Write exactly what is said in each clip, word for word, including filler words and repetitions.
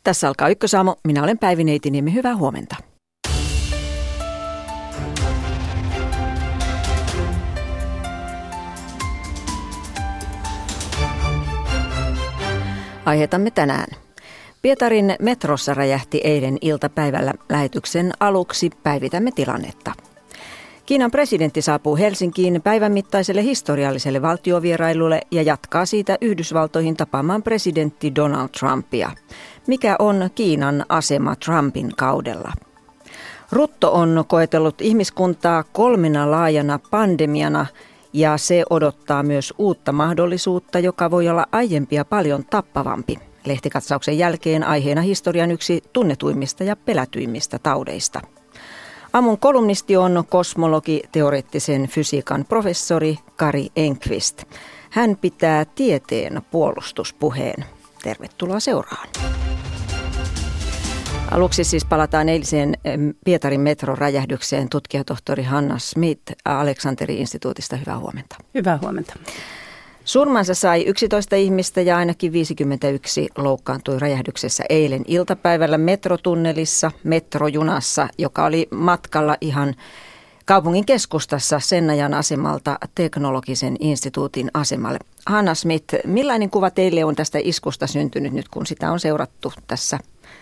Tässä alkaa Ykkösaamu. Minä olen Päivi Neitiniemi. Hyvää huomenta. Aiheetamme tänään. Pietarin metrossa räjähti eilen iltapäivällä. Lähetyksen aluksi päivitämme tilannetta. Kiinan presidentti saapuu Helsinkiin päivän mittaiselle historialliselle valtiovierailulle ja jatkaa siitä Yhdysvaltoihin tapaamaan presidentti Donald Trumpia. Mikä on Kiinan asema Trumpin kaudella? Rutto on koetellut ihmiskuntaa kolmena laajana pandemiana ja se odottaa myös uutta mahdollisuutta, joka voi olla aiempia paljon tappavampi. Lehtikatsauksen jälkeen aiheena historian yksi tunnetuimmista ja pelätyimmistä taudeista. Aamun kolumnisti on kosmologi, teoreettisen fysiikan professori Kari Enqvist. Hän pitää tieteen puolustuspuheen. Tervetuloa seuraan. Aluksi siis palataan eiliseen Pietarin metron räjähdykseen. Tutkijatohtori Hanna Smith Aleksanteri-instituutista. Hyvää huomenta. Hyvää huomenta. Surmansa sai yksitoista ihmistä ja ainakin viisikymmentäyksi loukkaantui räjähdyksessä eilen iltapäivällä metrotunnelissa, metrojunassa, joka oli matkalla ihan kaupungin keskustassa Sennajan asemalta teknologisen instituutin asemalle. Hanna Smith, millainen kuva teille on tästä iskusta syntynyt nyt, kun sitä on seurattu tässä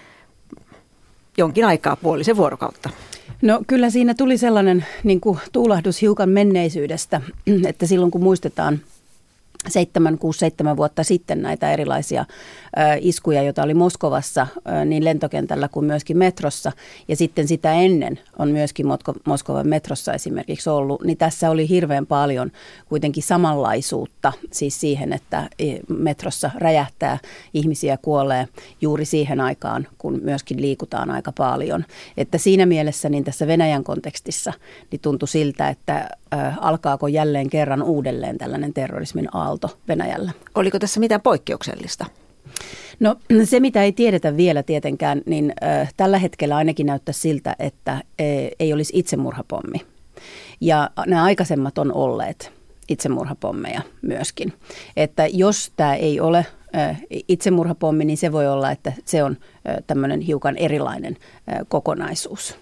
jonkin aikaa, puolisen vuorokautta? No kyllä siinä tuli sellainen niin kuin tuulahdus hiukan menneisyydestä, että silloin kun muistetaan Seitsemän, kuusi, seitsemän vuotta sitten näitä erilaisia ö, iskuja, joita oli Moskovassa ö, niin lentokentällä kuin myöskin metrossa. Ja sitten sitä ennen on myöskin Motko, Moskovan metrossa esimerkiksi ollut. Niin tässä oli hirveän paljon kuitenkin samanlaisuutta siis siihen, että metrossa räjähtää, ihmisiä kuolee juuri siihen aikaan, kun myöskin liikutaan aika paljon. Että siinä mielessä niin tässä Venäjän kontekstissa niin tuntui siltä, että ö, alkaako jälleen kerran uudelleen tällainen terrorismin aalto Venäjällä. Oliko tässä mitään poikkeuksellista? No se, mitä ei tiedetä vielä tietenkään, niin äh, tällä hetkellä ainakin näyttää siltä, että äh, ei olisi itsemurhapommi. Ja nämä aikaisemmat on olleet itsemurhapommeja myöskin. Että jos tämä ei ole äh, itsemurhapommi, niin se voi olla, että se on äh, tämmöinen hiukan erilainen äh, kokonaisuus.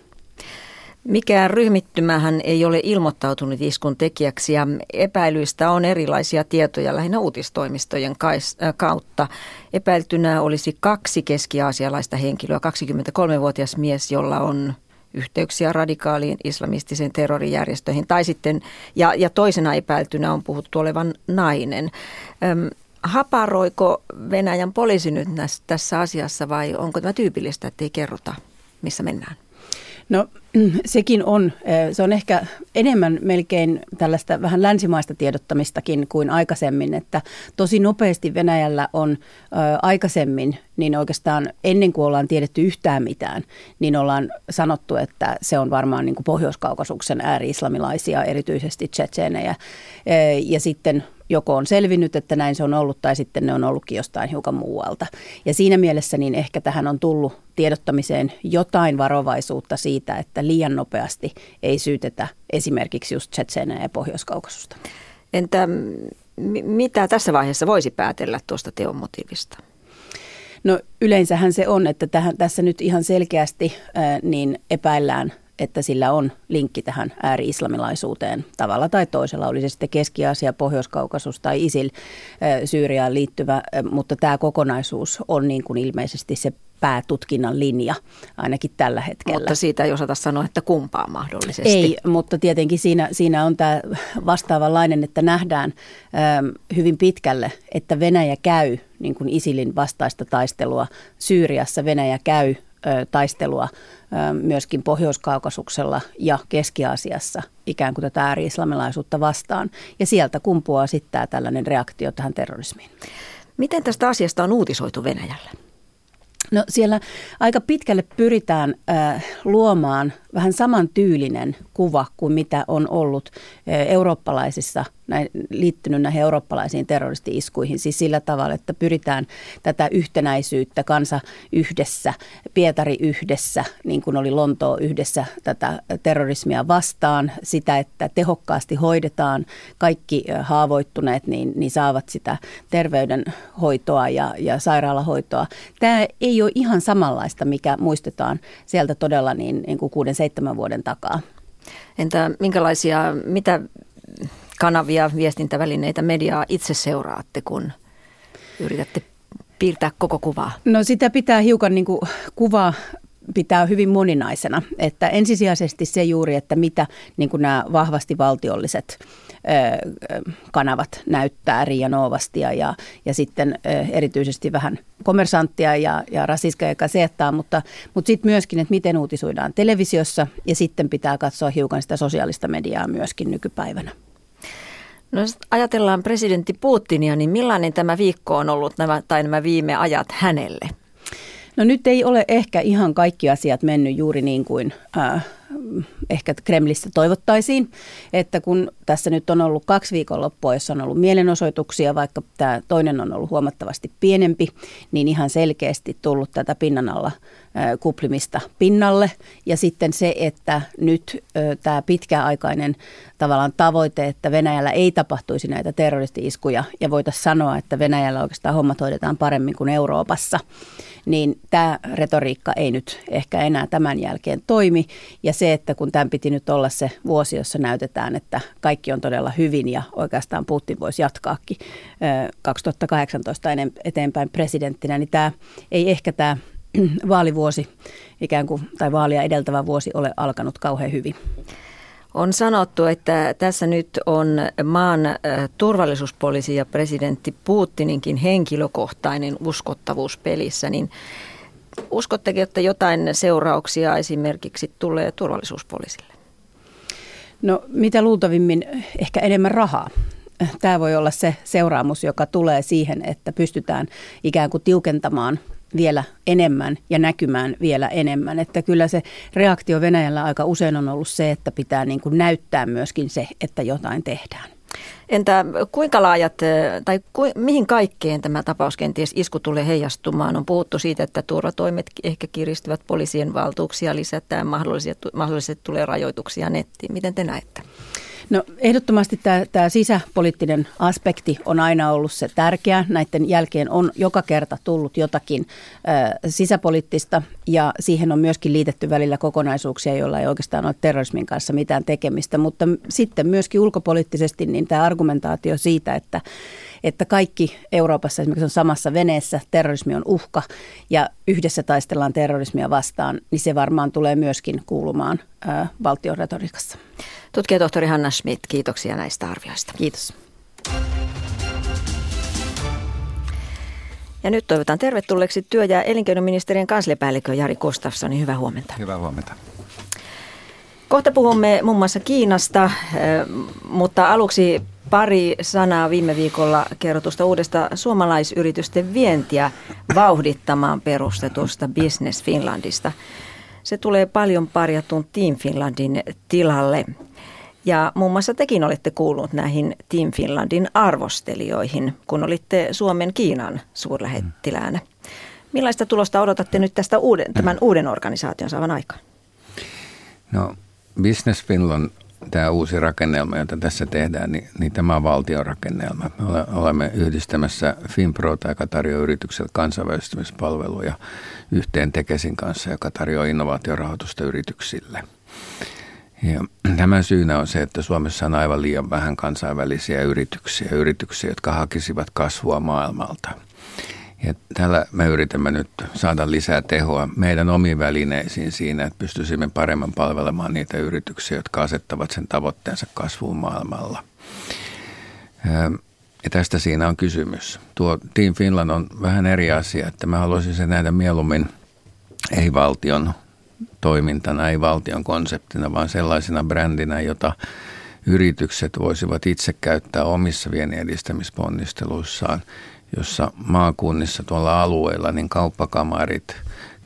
Mikään ryhmittymähän ei ole ilmoittautunut iskun tekijäksi ja epäilyistä on erilaisia tietoja lähinnä uutistoimistojen kautta. Epäiltynä olisi kaksi keski-aasialaista henkilöä, kaksikymmentäkolmevuotias mies, jolla on yhteyksiä radikaaliin islamistiseen terrorijärjestöihin. Tai sitten, ja, ja toisena epäiltynä on puhuttu olevan nainen. Öm, haparoiko Venäjän poliisi nyt tässä asiassa vai onko tämä tyypillistä, että ei kerrota, missä mennään? No sekin on, se on ehkä enemmän melkein tällaista vähän länsimaista tiedottamistakin kuin aikaisemmin, että tosi nopeasti Venäjällä on ö, aikaisemmin, niin oikeastaan ennen kuin ollaan tiedetty yhtään mitään, niin ollaan sanottu, että se on varmaan niin kuin Pohjois-Kaukasuksen ääri-islamilaisia, erityisesti tšetšeenejä, ja sitten joko on selvinnyt, että näin se on ollut, tai sitten ne on ollutkin jostain hiukan muualta. Ja siinä mielessä niin ehkä tähän on tullut tiedottamiseen jotain varovaisuutta siitä, että liian nopeasti ei syytetä esimerkiksi just tšetšeenejä ja Pohjois-Kaukasusta. Entä m- mitä tässä vaiheessa voisi päätellä tuosta teon motiivista? No yleensähän se on, että tähän, tässä nyt ihan selkeästi ää, niin epäillään, että sillä on linkki tähän ääri-islamilaisuuteen tavalla tai toisella. Oli se sitten Keski-Aasia, Pohjois-Kaukasus tai ISIL Syyriaan liittyvä, mutta tämä kokonaisuus on niin kuin ilmeisesti se päätutkinnan linja ainakin tällä hetkellä. Mutta siitä ei osata sanoa, että kumpaa mahdollisesti. Ei, mutta tietenkin siinä, siinä on tämä vastaavanlainen, että nähdään äm, hyvin pitkälle, että Venäjä käy niin kuin ISILin vastaista taistelua. Syyriassa Venäjä käy taistelua myöskin Pohjois-Kaukasuksella ja Keski-Aasiassa ikään kuin tätä ääri-islamilaisuutta vastaan. Ja sieltä kumpuaa sitten tällainen reaktio tähän terrorismiin. Miten tästä asiasta on uutisoitu Venäjällä? No siellä aika pitkälle pyritään äh, luomaan vähän samantyylinen kuva kuin mitä on ollut eurooppalaisissa, näin, liittynyt näihin eurooppalaisiin terroristi-iskuihin. Siis sillä tavalla, että pyritään tätä yhtenäisyyttä, kansa yhdessä, Pietari yhdessä, niin kuin oli Lontoo yhdessä tätä terrorismia vastaan. Sitä, että tehokkaasti hoidetaan, kaikki haavoittuneet niin, niin saavat sitä terveydenhoitoa ja, ja sairaalahoitoa. Tämä ei ole ihan samanlaista, mikä muistetaan sieltä todella niin, niin kuin kuuden, seitsemän vuoden takaa. Entä minkälaisia, mitä kanavia, viestintävälineitä, mediaa itse seuraatte, kun yritätte piirtää koko kuvaa? No sitä pitää hiukan niin kuin kuvaa pitää hyvin moninaisena, että ensisijaisesti se juuri, että mitä niin kuin nämä vahvasti valtiolliset ö, kanavat näyttää, Ria Novastia ja, ja sitten ö, erityisesti vähän Kommersanttia ja, ja Rasiska ja Gazettaa, mutta, mutta sitten myöskin, että miten uutisoidaan televisiossa ja sitten pitää katsoa hiukan sitä sosiaalista mediaa myöskin nykypäivänä. No jos ajatellaan presidentti Putinia, niin millainen tämä viikko on ollut nämä, tai nämä viime ajat hänelle? No nyt ei ole ehkä ihan kaikki asiat mennyt juuri niin kuin äh, ehkä Kremlistä toivottaisiin, että kun tässä nyt on ollut kaksi viikonloppua, jossa on ollut mielenosoituksia, vaikka tämä toinen on ollut huomattavasti pienempi, niin ihan selkeästi tullut tätä pinnan alla äh, kuplimista pinnalle. Ja sitten se, että nyt äh, tämä pitkäaikainen tavallaan tavoite, että Venäjällä ei tapahtuisi näitä terroristi-iskuja ja voitaisiin sanoa, että Venäjällä oikeastaan hommat hoidetaan paremmin kuin Euroopassa, niin tämä retoriikka ei nyt ehkä enää tämän jälkeen toimi. Ja se, että kun tämän piti nyt olla se vuosi, jossa näytetään, että kaikki on todella hyvin ja oikeastaan Putin voisi jatkaakin kaksituhattakahdeksantoista eteenpäin presidenttinä, niin tämä ei ehkä tämä vaalivuosi ikään kuin, tai vaalia edeltävä vuosi ole alkanut kauhean hyvin. On sanottu, että tässä nyt on maan turvallisuuspoliisi ja presidentti Putininkin henkilökohtainen uskottavuus pelissä, niin uskotteko, että jotain seurauksia esimerkiksi tulee turvallisuuspoliisille? No mitä luultavimmin ehkä enemmän rahaa. Tämä voi olla se seuraamus, joka tulee siihen, että pystytään ikään kuin tiukentamaan vielä enemmän ja näkymään vielä enemmän. Että kyllä se reaktio Venäjällä aika usein on ollut se, että pitää niin kuin näyttää myöskin se, että jotain tehdään. Entä kuinka laajat, tai ku, mihin kaikkeen tämä tapaus kenties isku tulee heijastumaan? On puhuttu siitä, että turvatoimet ehkä kiristyvät, poliisien valtuuksia lisätään, mahdollisesti, mahdollisesti tulee rajoituksia nettiin. Miten te näette? No ehdottomasti tämä, tämä sisäpoliittinen aspekti on aina ollut se tärkeä. Näiden jälkeen on joka kerta tullut jotakin ö, sisäpoliittista ja siihen on myöskin liitetty välillä kokonaisuuksia, joilla ei oikeastaan ole terrorismin kanssa mitään tekemistä. Mutta sitten myöskin ulkopoliittisesti niin tämä argumentaatio siitä, että, että kaikki Euroopassa esimerkiksi on samassa veneessä, terrorismi on uhka ja yhdessä taistellaan terrorismia vastaan, niin se varmaan tulee myöskin kuulumaan ö, valtion retoriikassa. Tutkija tohtori Hanna Schmidt, kiitoksia näistä arvioista. Kiitos. Ja nyt toivotan tervetulleeksi työ- ja elinkeinoministeriön kansliapäällikkö Jari Gustafsson. Hyvää huomenta. Hyvää huomenta. Kohta puhumme muun muassa Kiinasta, mutta aluksi pari sanaa viime viikolla kerrotusta uudesta suomalaisyritysten vientiä vauhdittamaan perustetusta Business Finlandista. Se tulee paljon parjatun Team Finlandin tilalle. Ja muun muassa tekin olette kuullut näihin Team Finlandin arvostelijoihin, kun olitte Suomen Kiinan suurlähettiläänä. Millaista tulosta odotatte nyt tästä uuden, tämän uuden organisaation saavan aikaan? No Business Finland, tämä uusi rakennelma, jota tässä tehdään, niin, niin tämä on valtion rakennelma. Me olemme yhdistämässä Finprota, joka tarjoaa yritykselle kansainvälistymispalveluja yhteen Tekesin kanssa, joka tarjoaa innovaatiorahoitusta yrityksille. Ja tämän syynä on se, että Suomessa on aivan liian vähän kansainvälisiä yrityksiä, yrityksiä, jotka hakisivat kasvua maailmalta. Ja tällä me yritämme nyt saada lisää tehoa meidän omiin välineisiin siinä, että pystyisimme paremmin palvelemaan niitä yrityksiä, jotka asettavat sen tavoitteensa kasvuun maailmalla. Ja tästä siinä on kysymys. Tuo Team Finland on vähän eri asia, että mä haluaisin sen nähdä mieluummin ei valtion toimintana, ei valtion konseptina, vaan sellaisena brändinä, jota yritykset voisivat itse käyttää omissa viennin edistämisponnisteluissaan, jossa maakunnissa tuolla alueilla niin kauppakamarit,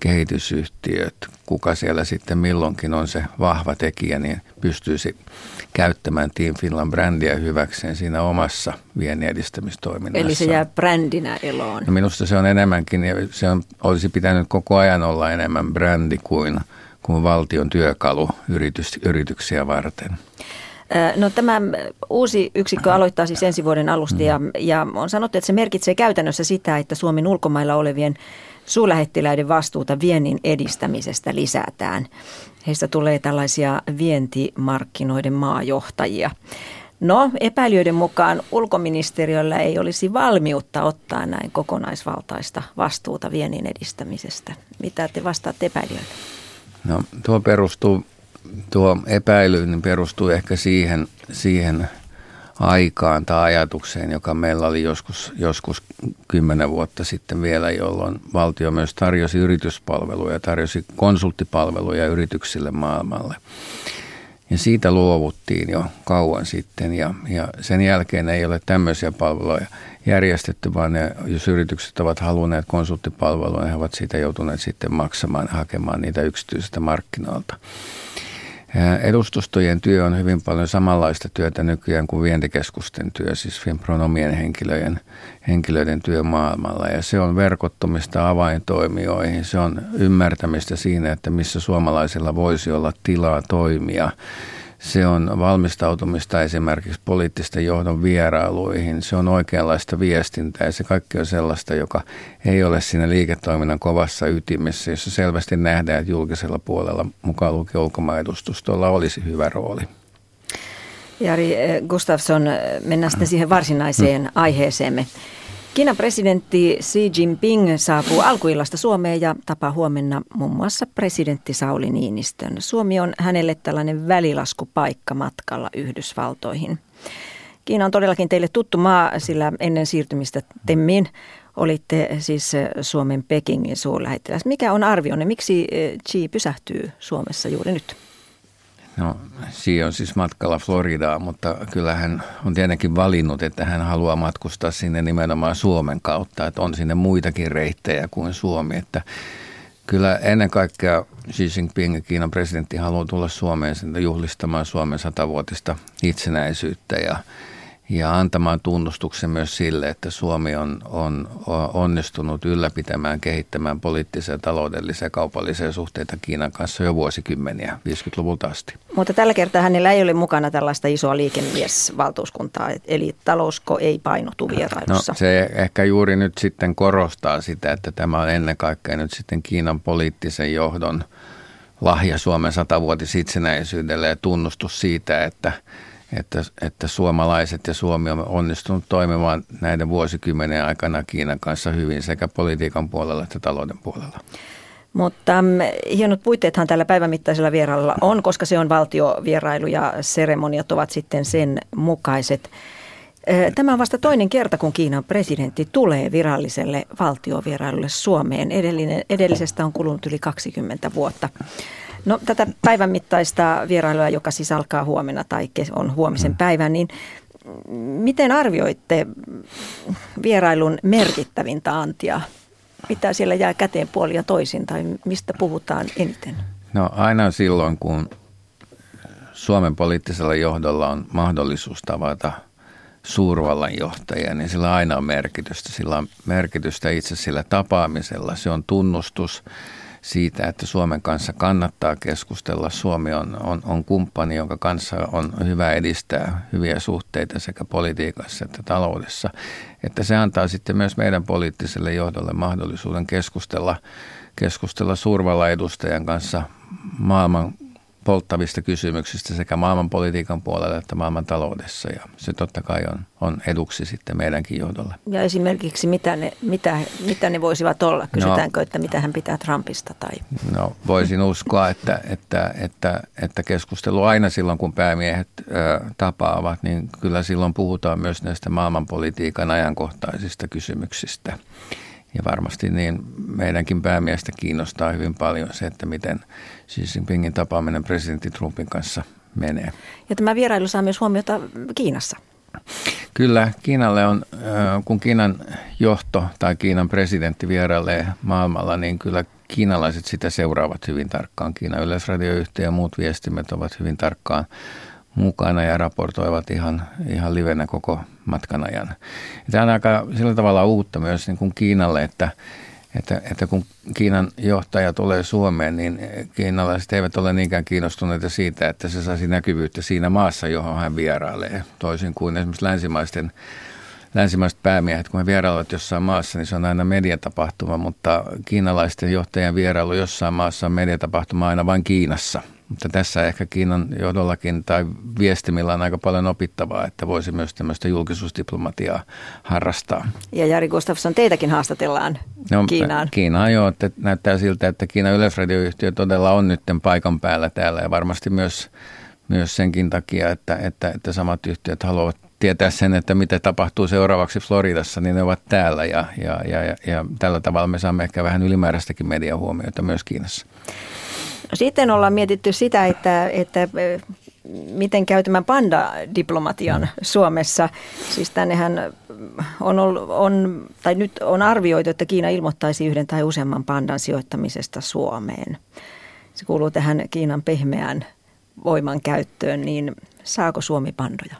kehitysyhtiöt, kuka siellä sitten milloinkin on se vahva tekijä, niin pystyisi käyttämään Team Finland brändiä hyväkseen siinä omassa viennin edistämistoiminnassa. Eli se jää brändinä eloon. No minusta se on enemmänkin, ja se on, olisi pitänyt koko ajan olla enemmän brändi kuin, kuin valtion työkalu yritys, yrityksiä varten. No tämä uusi yksikkö aloittaa siis ensi vuoden alusta ja, ja on sanottu, että se merkitsee käytännössä sitä, että Suomen ulkomailla olevien suurlähettiläiden vastuuta viennin edistämisestä lisätään. Heistä tulee tällaisia vientimarkkinoiden maajohtajia. No, epäilijöiden mukaan ulkoministeriöllä ei olisi valmiutta ottaa näin kokonaisvaltaista vastuuta viennin edistämisestä. Mitä te vastaatte epäilijöille? No, tuo perustuu, tuo epäily niin perustuu ehkä siihen, siihen aikaan tai ajatukseen, joka meillä oli joskus, joskus kymmenen vuotta sitten vielä, jolloin valtio myös tarjosi yrityspalveluja, tarjosi konsulttipalveluja yrityksille maailmalle. Ja siitä luovuttiin jo kauan sitten ja, ja sen jälkeen ei ole tämmöisiä palveluja järjestetty, vaan ne, jos yritykset ovat halunneet konsulttipalvelua, he ovat siitä joutuneet sitten maksamaan ja hakemaan niitä yksityisiltä markkinoilta. Edustustojen työ on hyvin paljon samanlaista työtä nykyään kuin vientikeskusten työ, siis Finpron omien henkilöiden, henkilöiden työ maailmalla. Ja se on verkottumista avaintoimijoihin, se on ymmärtämistä siinä, että missä suomalaisilla voisi olla tilaa toimia. Se on valmistautumista esimerkiksi poliittisten johdon vierailuihin. Se on oikeanlaista viestintää ja se kaikki on sellaista, joka ei ole siinä liiketoiminnan kovassa ytimessä, jossa selvästi nähdään, että julkisella puolella mukaan lukien ulkomaanodustustolla olisi hyvä rooli. Jari Gustafsson, mennään sitten siihen varsinaiseen aiheeseemme. Kiinan presidentti Xi Jinping saapuu alkuillasta Suomeen ja tapaa huomenna muun muassa presidentti Sauli Niinistön. Suomi on hänelle tällainen välilaskupaikka matkalla Yhdysvaltoihin. Kiina on todellakin teille tuttu maa, sillä ennen siirtymistä Temmiin olitte siis Suomen Pekingin suurlähettiläs. Mikä on arvionne? Miksi Xi pysähtyy Suomessa juuri nyt? No, Xi on siis matkalla Floridaan, mutta kyllä hän on tietenkin valinnut, että hän haluaa matkustaa sinne nimenomaan Suomen kautta, että on sinne muitakin reittejä kuin Suomi. Että kyllä ennen kaikkea Xi Jinping, Kiinan presidentti, haluaa tulla Suomeen juhlistamaan Suomen satavuotista itsenäisyyttä ja Ja antamaan tunnustuksen myös sille, että Suomi on, on onnistunut ylläpitämään, kehittämään poliittisia, taloudellisia ja kaupallisia suhteita Kiinan kanssa jo vuosikymmeniä, viisikymmentäluvulta asti. Mutta tällä kertaa hänellä ei ole mukana tällaista isoa liikemiesvaltuuskuntaa, eli talousko ei painotu vierailussa. No, se ehkä juuri nyt sitten korostaa sitä, että tämä on ennen kaikkea nyt sitten Kiinan poliittisen johdon lahja Suomen satavuotis itsenäisyydelle ja tunnustus siitä, että Että, että suomalaiset ja Suomi on onnistunut toimimaan näiden vuosikymmenen aikana Kiinan kanssa hyvin sekä politiikan puolella että talouden puolella. Mutta hienot puitteethan tällä päivämittaisella vierailulla on, koska se on valtiovierailu ja seremoniat ovat sitten sen mukaiset. Tämä on vasta toinen kerta, kun Kiinan presidentti tulee viralliselle valtiovierailulle Suomeen. Edellinen, edellisestä on kulunut yli kaksikymmentä vuotta. No, tätä päivän mittaista vierailua, joka siis alkaa huomenna tai on huomisen päivän, niin miten arvioitte vierailun merkittävintä antia? Mitä siellä jää käteen puolin ja toisin tai mistä puhutaan eniten? No aina silloin, kun Suomen poliittisella johdolla on mahdollisuus tavata suurvallan johtajia, niin sillä aina on merkitystä. Sillä on merkitystä itse sillä tapaamisella. Se on tunnustus siitä, että Suomen kanssa kannattaa keskustella. Suomi on, on, on kumppani, jonka kanssa on hyvä edistää hyviä suhteita sekä politiikassa että taloudessa. Että se antaa sitten myös meidän poliittiselle johdolle mahdollisuuden keskustella, keskustella suurvallan edustajan kanssa maailman polttavista kysymyksistä sekä maailmanpolitiikan puolella että maailman taloudessa. Ja se totta kai on, on eduksi sitten meidänkin johdolle. Ja esimerkiksi mitä ne, mitä, mitä ne voisivat olla? Kysytäänkö, no, että mitä hän pitää Trumpista? Tai? No voisin uskoa, että, että, että, että keskustelu aina silloin, kun päämiehet ö, tapaavat, niin kyllä silloin puhutaan myös näistä maailmanpolitiikan ajankohtaisista kysymyksistä. Ja varmasti niin meidänkin päämiestä kiinnostaa hyvin paljon se, että miten Xi Jinpingin tapaaminen presidentti Trumpin kanssa menee. Ja tämä vierailu saa myös huomiota Kiinassa. Kyllä, Kiinalle on, kun Kiinan johto tai Kiinan presidentti vierailee maailmalla, niin kyllä kiinalaiset sitä seuraavat hyvin tarkkaan. Kiinan yleisradioyhtiö ja muut viestimet ovat hyvin tarkkaan mukana ja raportoivat ihan, ihan livenä koko matkan ajan. Tämä on aika sillä tavalla uutta myös niin kuin Kiinalle, että, että, että kun Kiinan johtaja tulee Suomeen, niin kiinalaiset eivät ole niinkään kiinnostuneita siitä, että se saisi näkyvyyttä siinä maassa, johon hän vierailee. Toisin kuin esimerkiksi länsimaisten Länsimaiset päämiehet, kun he vierailevat jossain maassa, niin se on aina mediatapahtuma, mutta kiinalaisten johtajan vierailu jossain maassa on mediatapahtuma aina vain Kiinassa. Mutta tässä ehkä Kiinan johdollakin tai viestimillä on aika paljon opittavaa, että voisi myös tämmöistä julkisuusdiplomatiaa harrastaa. Ja Jari Gustafsson, teitäkin haastatellaan no, Kiinaan. Kiinaan joo, että näyttää siltä, että Kiinan yleisradioyhtiö todella on nyt paikan päällä täällä ja varmasti myös, myös senkin takia, että, että, että samat yhtiöt haluavat tietää sen, että mitä tapahtuu seuraavaksi Floridassa, niin ne ovat täällä ja, ja, ja, ja, ja tällä tavalla me saamme ehkä vähän ylimääräistäkin mediahuomiota myös Kiinassa. No, sitten ollaan mietitty sitä, että, että miten käy tämän panda-diplomatian mm. Suomessa. Siis tännehän on, on, tai nyt on arvioitu, että Kiina ilmoittaisi yhden tai useamman pandan sijoittamisesta Suomeen. Se kuuluu tähän Kiinan pehmeään voiman käyttöön, niin saako Suomi pandoja?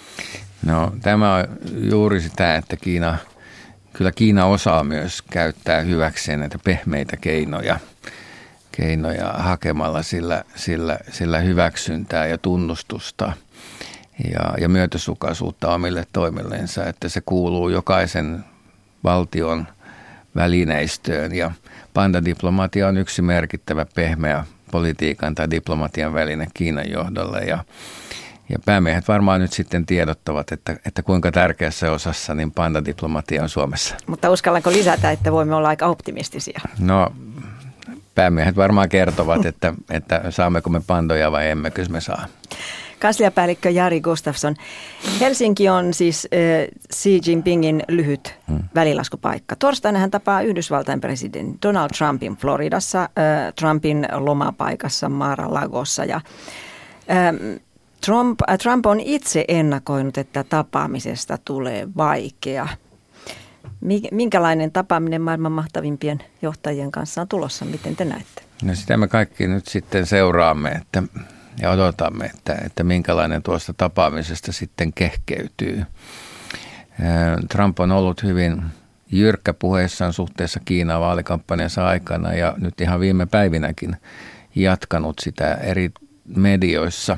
No tämä on juuri sitä, että Kiina, kyllä Kiina osaa myös käyttää hyväkseen näitä pehmeitä keinoja, keinoja hakemalla sillä, sillä, sillä hyväksyntää ja tunnustusta ja, ja myötäsukaisuutta omille toimillensa, että se kuuluu jokaisen valtion välineistöön ja pandadiplomatia on yksi merkittävä pehmeä politiikan tai diplomatian väline Kiinan johdolle ja Ja päämiehet varmaan nyt sitten tiedottavat, että, että kuinka tärkeässä osassa niin pandadiplomatia on Suomessa. Mutta uskallanko lisätä, että voimme olla aika optimistisia? No päämiehet varmaan kertovat, että, että saammeko me pandoja vai emmekö me saa. Kansliapäällikkö Jari Gustafsson. Helsinki on siis äh, Xi Jinpingin lyhyt hmm. välilaskupaikka. Torstaina hän tapaa Yhdysvaltain presidentin Donald Trumpin Floridassa, äh, Trumpin lomapaikassa Mar-a-Lagossa ja äh, Trump, äh, Trump on itse ennakoinut, että tapaamisesta tulee vaikea. Minkälainen tapaaminen maailman mahtavimpien johtajien kanssa on tulossa? Miten te näette? No sitä me kaikki nyt sitten seuraamme että, ja odotamme, että, että minkälainen tuosta tapaamisesta sitten kehkeytyy. Trump on ollut hyvin jyrkkä puheissaan suhteessa Kiinaan vaalikampanjansa aikana ja nyt ihan viime päivinäkin jatkanut sitä eri medioissa.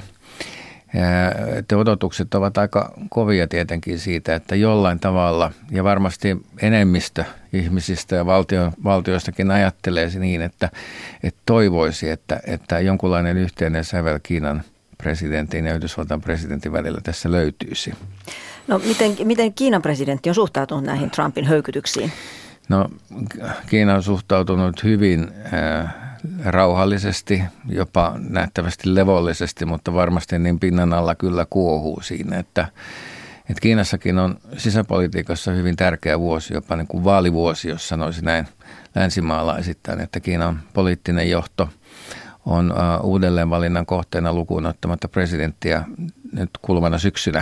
Te odotukset ovat aika kovia tietenkin siitä, että jollain tavalla ja varmasti enemmistö ihmisistä ja valtio, valtioistakin ajattelee niin, että, että toivoisi, että, että jonkunlainen yhteinen sävel Kiinan presidentin ja Yhdysvaltain presidentin välillä tässä löytyisi. No miten, miten Kiinan presidentti on suhtautunut näihin Trumpin höykytyksiin? No Kiina on suhtautunut hyvin äh, rauhallisesti, jopa nähtävästi levollisesti, mutta varmasti niin pinnan alla kyllä kuohuu siinä, että, että Kiinassakin on sisäpolitiikassa hyvin tärkeä vuosi, jopa niin kuin vaalivuosi, jos sanoisi näin länsimaalaisittain, että Kiinan poliittinen johto on uh, uudelleenvalinnan kohteena lukuun ottamatta presidenttiä nyt kuluvana syksynä.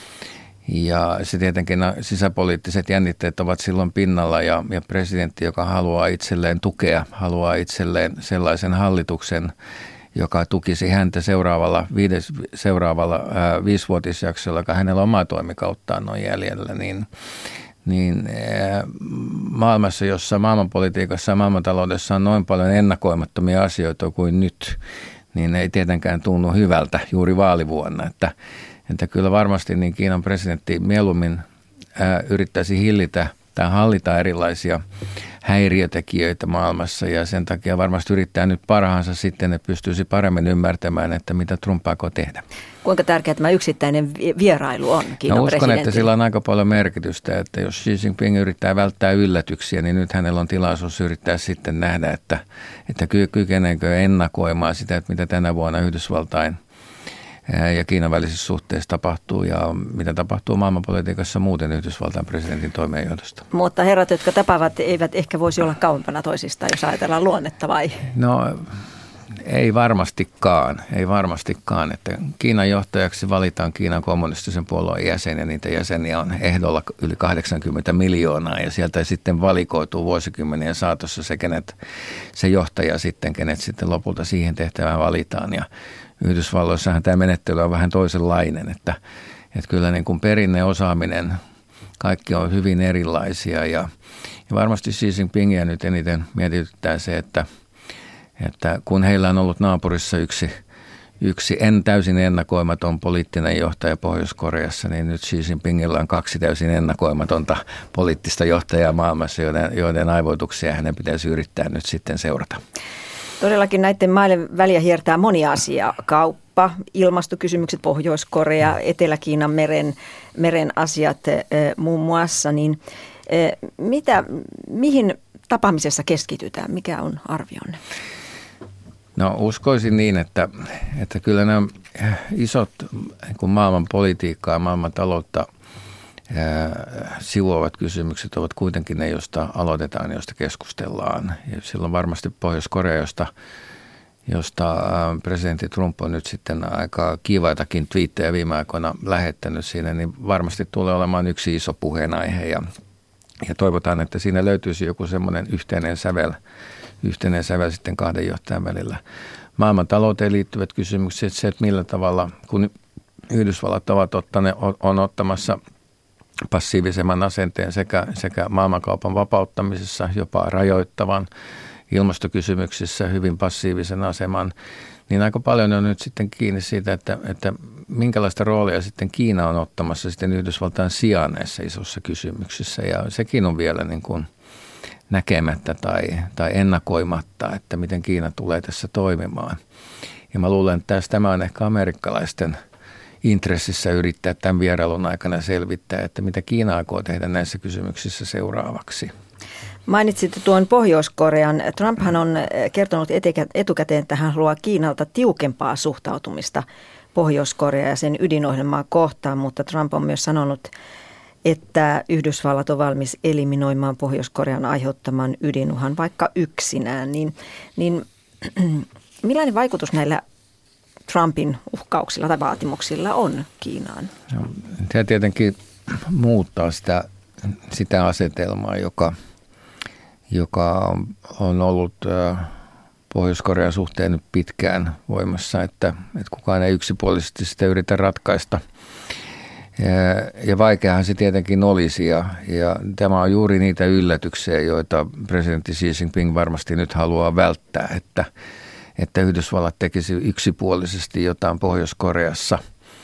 Ja se tietenkin sisäpoliittiset jännitteet ovat silloin pinnalla ja, ja presidentti, joka haluaa itselleen tukea, haluaa itselleen sellaisen hallituksen, joka tukisi häntä seuraavalla, viides, seuraavalla ää, viisivuotisjaksolla, joka hänellä omaa toimikauttaan on jäljellä, niin, niin ää, maailmassa, jossa maailmanpolitiikassa ja maailmantaloudessa on noin paljon ennakoimattomia asioita kuin nyt, niin ei tietenkään tunnu hyvältä juuri vaalivuonna, että Että kyllä varmasti niin Kiinan presidentti mieluummin ää, yrittäisi hillitä tai hallita erilaisia häiriötekijöitä maailmassa ja sen takia varmasti yrittää nyt parhaansa sitten, että pystyisi paremmin ymmärtämään, että mitä Trump aikoo tehdä. Kuinka tärkeä tämä yksittäinen vierailu on Kiinan no, uskon, presidentin? että sillä on aika paljon merkitystä, että jos Xi Jinping yrittää välttää yllätyksiä, niin nyt hänellä on tilaisuus yrittää sitten nähdä, että, että kykeneekö ennakoimaan sitä, että mitä tänä vuonna Yhdysvaltain ja Kiinan välisissä suhteissa tapahtuu ja mitä tapahtuu maailmanpolitiikassa muuten Yhdysvaltain presidentin toimeen johdosta. Mutta herrat, jotka tapaavat, eivät ehkä voisi olla kauempana toisistaan, jos ajatellaan luonnetta vai? No ei varmastikaan, ei varmastikaan, että Kiinan johtajaksi valitaan Kiinan kommunistisen puolueen jäsen ja niitä jäseniä on ehdolla yli kahdeksankymmentä miljoonaa ja sieltä sitten valikoituu vuosikymmenien saatossa se, kenet, se johtaja sitten, kenet sitten lopulta siihen tehtävään valitaan ja Yhdysvalloissahan tämä menettely on vähän toisenlainen, että, että kyllä niin kuin perinne, osaaminen, kaikki on hyvin erilaisia ja, ja varmasti Xi Jinpingiä nyt eniten mietityttää se, että Että kun heillä on ollut naapurissa yksi, yksi en täysin ennakoimaton poliittinen johtaja Pohjois-Koreassa, niin nyt Xi Jinpingillä on kaksi täysin ennakoimatonta poliittista johtajaa maailmassa, joiden, joiden aivoituksia hänen pitäisi yrittää nyt sitten seurata. Todellakin näiden maiden väliä hiertää monia asiaa. Kauppa, ilmastokysymykset, Pohjois-Korea, Etelä-Kiinan meren, meren asiat e, muun muassa. Niin, e, mitä, mihin tapaamisessa keskitytään? Mikä on arvionne? No uskoisin niin, että, että kyllä nämä isot niin maailman politiikkaa ja maailman taloutta ää, sivuavat kysymykset ovat kuitenkin ne, joista aloitetaan, joista keskustellaan. Ja silloin varmasti Pohjois-Korea, josta, josta presidentti Trump on nyt sitten aika kiivaitakin twiittejä viime aikoina lähettänyt siinä, niin varmasti tulee olemaan yksi iso puheenaihe ja, ja toivotaan, että siinä löytyisi joku semmoinen yhteinen sävel, yhteinen sävel sitten kahden johtajan välillä. Maailman talouteen liittyvät kysymykset, se, että millä tavalla, kun Yhdysvallat ovat ottaneet, on ottamassa passiivisemman asenteen sekä, sekä maailmankaupan vapauttamisessa, jopa rajoittavan, ilmastokysymyksissä hyvin passiivisen aseman, niin aika paljon on nyt sitten kiinni siitä, että, että minkälaista roolia sitten Kiina on ottamassa sitten Yhdysvaltain sijaan näissä isossa kysymyksissä. Ja sekin on vielä niin kuin näkemättä tai, tai ennakoimatta, että miten Kiina tulee tässä toimimaan. Ja mä luulen, että tässä tämä on ehkä amerikkalaisten intressissä yrittää tämän vierailun aikana selvittää, että mitä Kiina aikoo tehdä näissä kysymyksissä seuraavaksi. Mainitsitte tuon Pohjois-Korean. Trumphan on kertonut etukäteen, että hän haluaa Kiinalta tiukempaa suhtautumista Pohjois-Korea ja sen ydinohjelmaa kohtaan, mutta Trump on myös sanonut, että Yhdysvallat on valmis eliminoimaan Pohjois-Korean aiheuttaman ydinuhan vaikka yksinään. Niin, niin millainen vaikutus näillä Trumpin uhkauksilla tai vaatimuksilla on Kiinaan? No, tämä tietenkin muuttaa sitä, sitä asetelmaa, joka, joka on ollut Pohjois-Korean suhteen nyt pitkään voimassa, että, että kukaan ei yksipuolisesti sitä yritä ratkaista. Ja, ja vaikeahan se tietenkin olisi ja, ja tämä on juuri niitä yllätyksiä, joita presidentti Xi Jinping varmasti nyt haluaa välttää, että, että Yhdysvallat tekisi yksipuolisesti jotain Pohjois-Koreassa.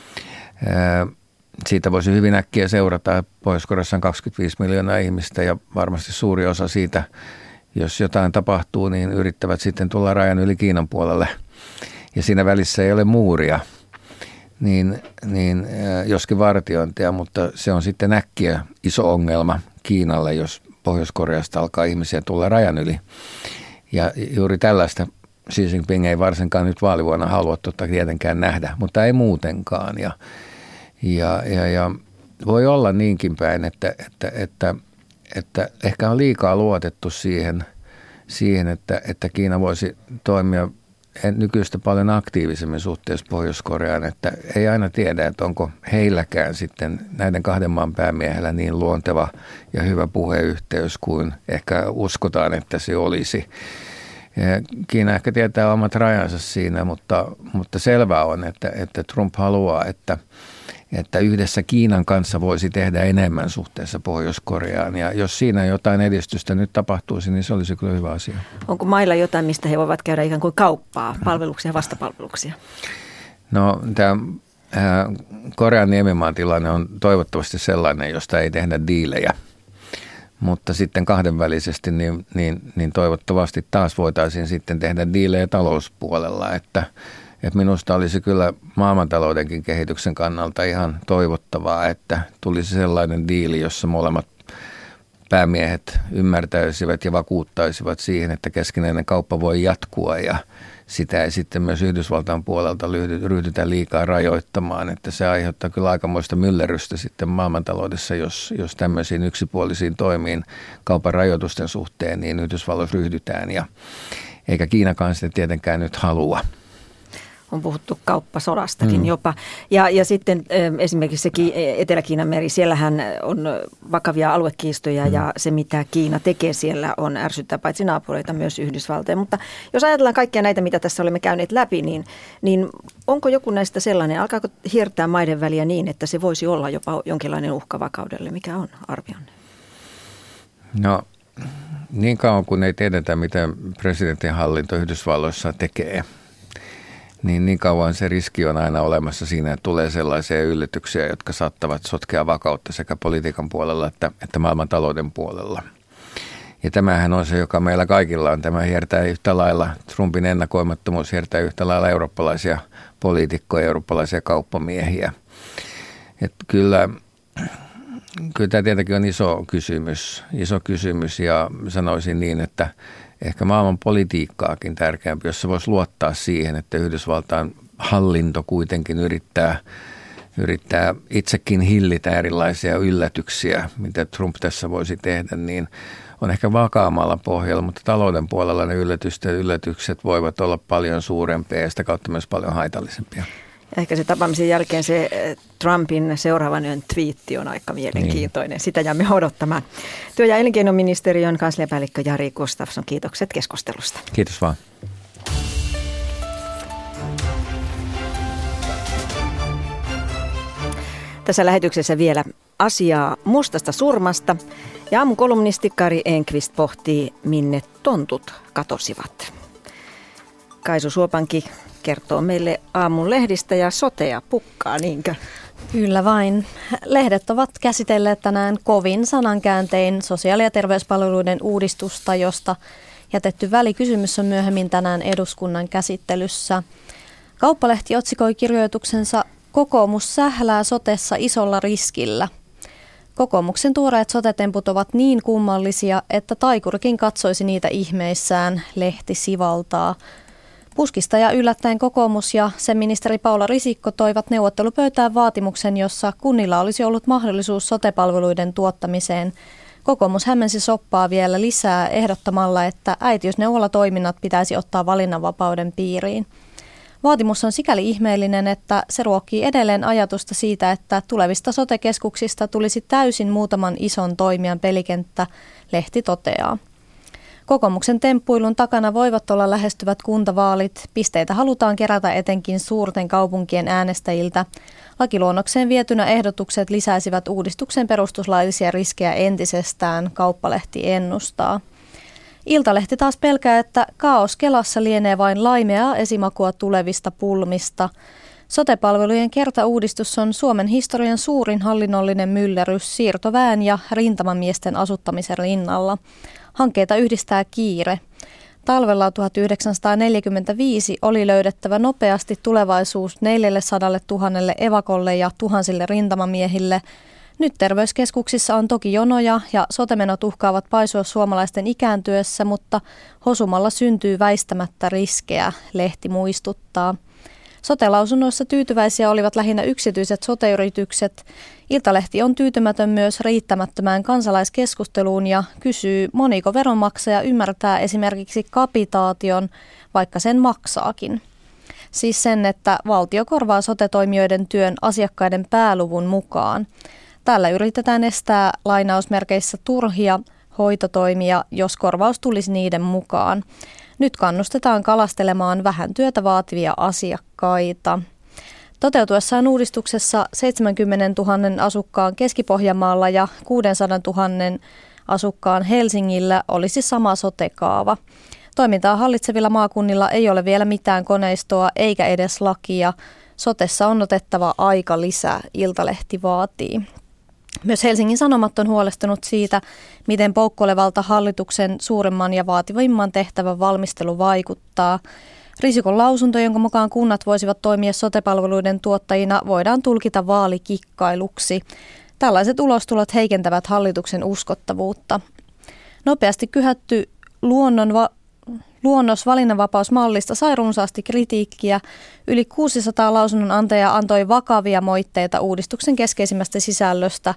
Siitä voisi hyvin äkkiä seurata, että Pohjois-Koreassa on kaksikymmentäviisi miljoonaa ihmistä ja varmasti suuri osa siitä, jos jotain tapahtuu, niin yrittävät sitten tulla rajan yli Kiinan puolelle ja siinä välissä ei ole muuria. Niin, niin joskin vartiointia, mutta se on sitten äkkiä iso ongelma Kiinalle, jos Pohjois-Koreasta alkaa ihmisiä tulla rajan yli. Ja juuri tällaista Xi Jinping ei varsinkaan nyt vaalivuonna halua totta tietenkään nähdä, mutta ei muutenkaan. Ja, ja, ja, ja voi olla niinkin päin, että, että, että, että ehkä on liikaa luotettu siihen, siihen että, että Kiina voisi toimia nykyistä paljon aktiivisemmin suhteessa Pohjois-Koreaan, että ei aina tiedä, että onko heilläkään sitten näiden kahden maan päämiehellä niin luonteva ja hyvä puheyhteys kuin ehkä uskotaan, että se olisi. Kiina ehkä tietää omat rajansa siinä, mutta, mutta selvää on, että, että Trump haluaa, että, että yhdessä Kiinan kanssa voisi tehdä enemmän suhteessa Pohjois-Koreaan. Ja jos siinä jotain edistystä nyt tapahtuisi, niin se olisi kyllä hyvä asia. Onko mailla jotain, mistä he voivat käydä ikään kuin kauppaa, palveluksia ja vastapalveluksia? No tämä Korean niemimaan tilanne on toivottavasti sellainen, josta ei tehdä diilejä. Mutta sitten kahdenvälisesti niin, niin, niin toivottavasti taas voitaisiin sitten tehdä diilejä talouspuolella, että, että minusta olisi kyllä maailmantaloudenkin kehityksen kannalta ihan toivottavaa, että tulisi sellainen diili, jossa molemmat päämiehet ymmärtäisivät ja vakuuttaisivat siihen, että keskinäinen kauppa voi jatkua ja sitä ei sitten myös Yhdysvaltain puolelta ryhdytä liikaa rajoittamaan, että se aiheuttaa kyllä aikamoista myllerrystä sitten maailmantaloudessa, jos, jos tämmöisiin yksipuolisiin toimiin kaupan rajoitusten suhteen, niin Yhdysvalloissa ryhdytään. Ja, eikä Kiinakaan sitä tietenkään nyt halua. On puhuttu kauppasodastakin mm. jopa. Ja, ja sitten esimerkiksi se Etelä-Kiinan meri, siellähän on vakavia aluekiistoja mm. ja se mitä Kiina tekee siellä on ärsyttää paitsi naapureita myös Yhdysvaltoja. Mutta jos ajatellaan kaikkia näitä, mitä tässä olemme käyneet läpi, niin, niin onko joku näistä sellainen, alkaako hiertää maiden väliä niin, että se voisi olla jopa jonkinlainen uhka vakaudelle? Mikä on arvionne? No niin kauan kun ei tiedetä, mitä presidentin hallinto Yhdysvalloissa tekee, niin niin kauan se riski on aina olemassa siinä, että tulee sellaisia yllätyksiä, jotka saattavat sotkea vakautta sekä politiikan puolella että, että maailman talouden puolella. Ja tämähän on se, joka meillä kaikilla on. Tämä hiertää yhtä lailla, Trumpin ennakoimattomuus hiertää yhtä lailla eurooppalaisia poliitikkoja, eurooppalaisia kauppamiehiä. Että kyllä, kyllä tämä tietenkin on iso kysymys, iso kysymys ja sanoisin niin, että ehkä maailman politiikkaakin tärkeämpi, jos se voisi luottaa siihen, että Yhdysvaltain hallinto kuitenkin yrittää, yrittää itsekin hillitä erilaisia yllätyksiä, mitä Trump tässä voisi tehdä, niin on ehkä vakaammalla pohjalla, mutta talouden puolella ne yllätykset voivat olla paljon suurempia ja sitä kautta myös paljon haitallisempia. Ehkä se tapaamisen jälkeen se Trumpin seuraavan yön twiitti on aika mielenkiintoinen. Niin. Sitä jäämme odottamaan. Työ- ja elinkeinoministeriön kansliapäällikkö Jari Gustafsson, kiitokset keskustelusta. Kiitos vaan. Tässä lähetyksessä vielä asiaa mustasta surmasta. Ja aamun kolumnisti Kari Enqvist pohtii, minne tontut katosivat. Kaisu Suopanki kertoo meille aamun lehdistä ja sotea pukkaa, niinkö? Kyllä vain. Lehdet ovat käsitelleet tänään kovin sanankääntein sosiaali- ja terveyspalveluiden uudistusta, josta jätetty välikysymys on myöhemmin tänään eduskunnan käsittelyssä. Kauppalehti otsikoi kirjoituksensa "Kokoomus sählää sotessa isolla riskillä". Kokoomuksen tuoreet sotetemput ovat niin kummallisia, että taikurikin katsoisi niitä ihmeissään, lehti sivaltaa. Puskista ja yllättäen kokoomus ja sen ministeri Paula Risikko toivat neuvottelupöytään vaatimuksen, jossa kunnilla olisi ollut mahdollisuus sotepalveluiden tuottamiseen. Kokoomus hämmensi soppaa vielä lisää ehdottamalla, että äitiysneuvolatoiminnat pitäisi ottaa valinnanvapauden piiriin. Vaatimus on sikäli ihmeellinen, että se ruokkii edelleen ajatusta siitä, että tulevista sote-keskuksista tulisi täysin muutaman ison toimijan pelikenttä, lehti toteaa. Kokoomuksen temppuilun takana voivat olla lähestyvät kuntavaalit. Pisteitä halutaan kerätä etenkin suurten kaupunkien äänestäjiltä. Lakiluonnokseen vietynä ehdotukset lisäisivät uudistuksen perustuslaillisia riskejä entisestään, Kauppalehti ennustaa. Iltalehti taas pelkää, että kaos Kelassa lienee vain laimeaa esimakua tulevista pulmista. Sote-palvelujen kertauudistus on Suomen historian suurin hallinnollinen myllerrys siirtoväen ja rintamamiesten asuttamisen rinnalla. Hankkeita yhdistää kiire. Talvella tuhatyhdeksänsataaneljäkymmentäviisi oli löydettävä nopeasti tulevaisuus neljäsataatuhatta evakolle ja tuhansille rintamamiehille. Nyt terveyskeskuksissa on toki jonoja ja sotemenot uhkaavat paisua suomalaisten ikääntyessä, mutta hosumalla syntyy väistämättä riskejä, lehti muistuttaa. Sote-lausunnoissa tyytyväisiä olivat lähinnä yksityiset sote-yritykset. Iltalehti on tyytymätön myös riittämättömään kansalaiskeskusteluun ja kysyy, moniko veronmaksaja ymmärtää esimerkiksi kapitaation, vaikka sen maksaakin. Siis sen, että valtio korvaa sote-toimijoiden työn asiakkaiden pääluvun mukaan. Tällä yritetään estää lainausmerkeissä turhia hoitotoimia, jos korvaus tulisi niiden mukaan. Nyt kannustetaan kalastelemaan vähän työtä vaativia asiakkaita. Toteutuessaan uudistuksessa seitsemänkymmentätuhatta asukkaan Keski-Pohjanmaalla ja kuusisataatuhatta asukkaan Helsingillä olisi sama sote-kaava. Toimintaa hallitsevilla maakunnilla ei ole vielä mitään koneistoa eikä edes lakia. Sotessa on otettava aika lisää, Iltalehti vaatii. Myös Helsingin Sanomat on huolestunut siitä, miten poukkoilevalta hallituksen suurimman ja vaativimman tehtävän valmistelu vaikuttaa. Risikon lausunto, jonka mukaan kunnat voisivat toimia sote-palveluiden tuottajina, voidaan tulkita vaalikikkailuksi. Tällaiset ulostulot heikentävät hallituksen uskottavuutta. Nopeasti kyhätty luonnon va- luonnos valinnanvapausmallista sai runsaasti kritiikkiä. Yli kuusisataa lausunnonantajaa antoi vakavia moitteita uudistuksen keskeisimmästä sisällöstä.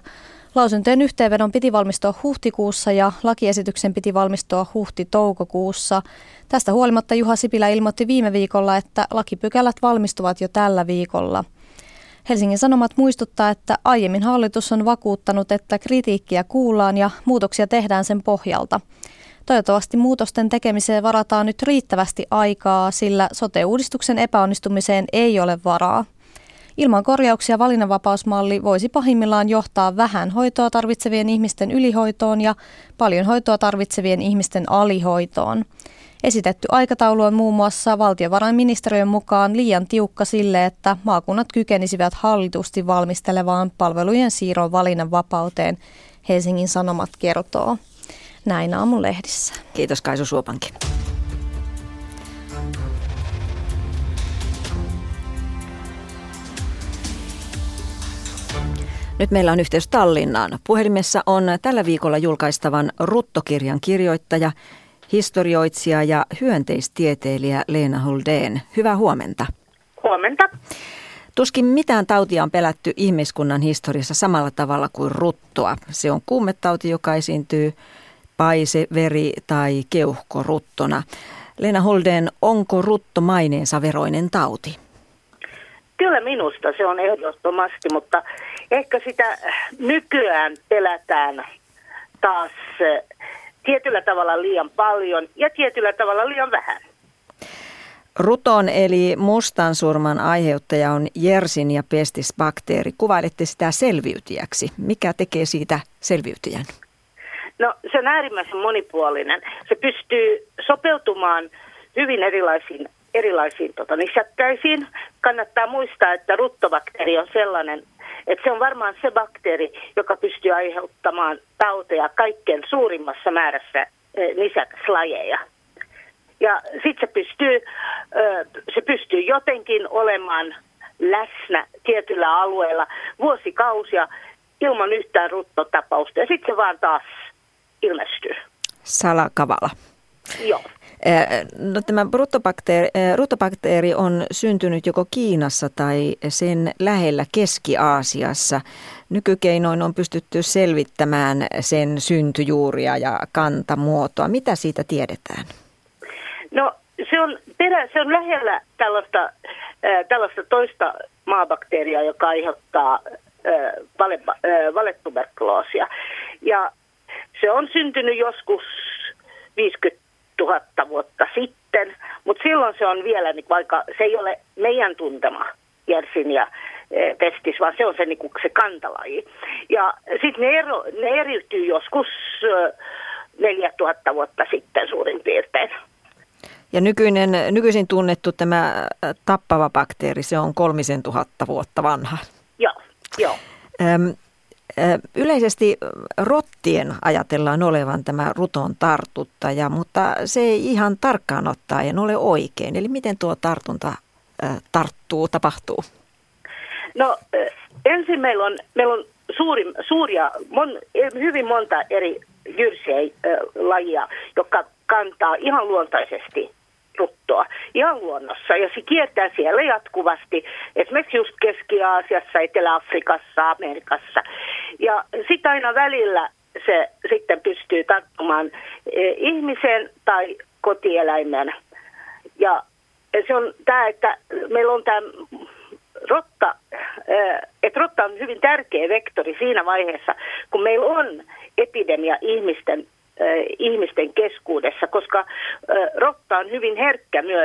Lausuntojen yhteenvedon piti valmistua huhtikuussa ja lakiesityksen piti valmistua huhti-toukokuussa. Tästä huolimatta Juha Sipilä ilmoitti viime viikolla, että lakipykälät valmistuvat jo tällä viikolla. Helsingin Sanomat muistuttaa, että aiemmin hallitus on vakuuttanut, että kritiikkiä kuullaan ja muutoksia tehdään sen pohjalta. Toivottavasti muutosten tekemiseen varataan nyt riittävästi aikaa, sillä sote-uudistuksen epäonnistumiseen ei ole varaa. Ilman korjauksia valinnanvapausmalli voisi pahimmillaan johtaa vähän hoitoa tarvitsevien ihmisten ylihoitoon ja paljon hoitoa tarvitsevien ihmisten alihoitoon. Esitetty aikataulu on muun muassa valtiovarainministeriön mukaan liian tiukka sille, että maakunnat kykenisivät hallitusti valmistelevaan palvelujen siirron valinnanvapauteen, Helsingin Sanomat kertoo. Näin aamun lehdissä. Kiitos Kaisu Suopanki. Nyt meillä on yhteys Tallinnaan. Puhelimessa on tällä viikolla julkaistavan Rutto-kirjan kirjoittaja, historioitsija ja hyönteistieteilijä Lena Holdén. Hyvää huomenta. Huomenta. Tuskin mitään tautia on pelätty ihmiskunnan historiassa samalla tavalla kuin ruttoa. Se on kuumetauti, joka esiintyy paise, veri tai keuhkoruttona. Lena Holdén, onko rutto maineensa veroinen tauti? Kyllä minusta se on ehdottomasti, mutta ehkä sitä nykyään pelätään taas tietyllä tavalla liian paljon ja tietyllä tavalla liian vähän. Ruton eli mustansurman aiheuttaja on Yersinia pestis bakteeri. Kuvailette sitä selviytyjäksi. Mikä tekee siitä selviytyjän? No se on äärimmäisen monipuolinen. Se pystyy sopeutumaan hyvin erilaisiin, erilaisiin tota, nisäkkäisiin. Kannattaa muistaa, että ruttobakteeri on sellainen, että se on varmaan se bakteeri, joka pystyy aiheuttamaan tauteja kaikkein suurimmassa määrässä e, nisäkäslajeja. Ja sitten se pystyy, se pystyy jotenkin olemaan läsnä tietyllä alueella vuosikausia ilman yhtään ruttotapausta. Ja sitten se vaan taas ilmestyy. Salakavala. Joo. No, tämä ruttobakteeri, ruttobakteeri on syntynyt joko Kiinassa tai sen lähellä Keski-Aasiassa. Nykykeinoin on pystytty selvittämään sen syntyjuuria ja kantamuotoa. Mitä siitä tiedetään? No se on, perä, se on lähellä tällaista, äh, tällaista toista maabakteeria, joka aiheuttaa äh, vale, äh, valetuberkuloosia. Ja se on syntynyt joskus viisikymmentätuhatta vuotta sitten, mutta silloin se on vielä, niin vaikka se ei ole meidän tuntema Yersinia pestis, vaan se on se, niin kuin se kantalaji. Ja sitten ne, ero, ne eriytyy joskus äh, neljätuhatta vuotta sitten suurin piirtein. Ja nykyinen, nykyisin tunnettu tämä tappava bakteeri, se on kolmisen tuhatta vuotta vanha. Joo, joo. Öm, ö, yleisesti rottien ajatellaan olevan tämä ruton tartuttaja, mutta se ei ihan tarkkaan ottaen ole oikein. Eli miten tuo tartunta ö, tarttuu, tapahtuu? No ensin meillä on, meillä on suuri, suuria, mon, hyvin monta eri jyrsiä-lajia, jotka kantaa ihan luontaisesti ruttoa ihan luonnossa. Ja se kiertää siellä jatkuvasti, esimerkiksi just Keski-Aasiassa, Etelä-Afrikassa, Amerikassa. Ja sitten aina välillä se sitten pystyy tarttumaan ihmiseen tai kotieläimeen. Ja se on tämä, että meillä on tämä rotta, että rotta on hyvin tärkeä vektori siinä vaiheessa, kun meillä on epidemia ihmisten ihmisten keskuudessa, koska rotta on hyvin herkkä myös,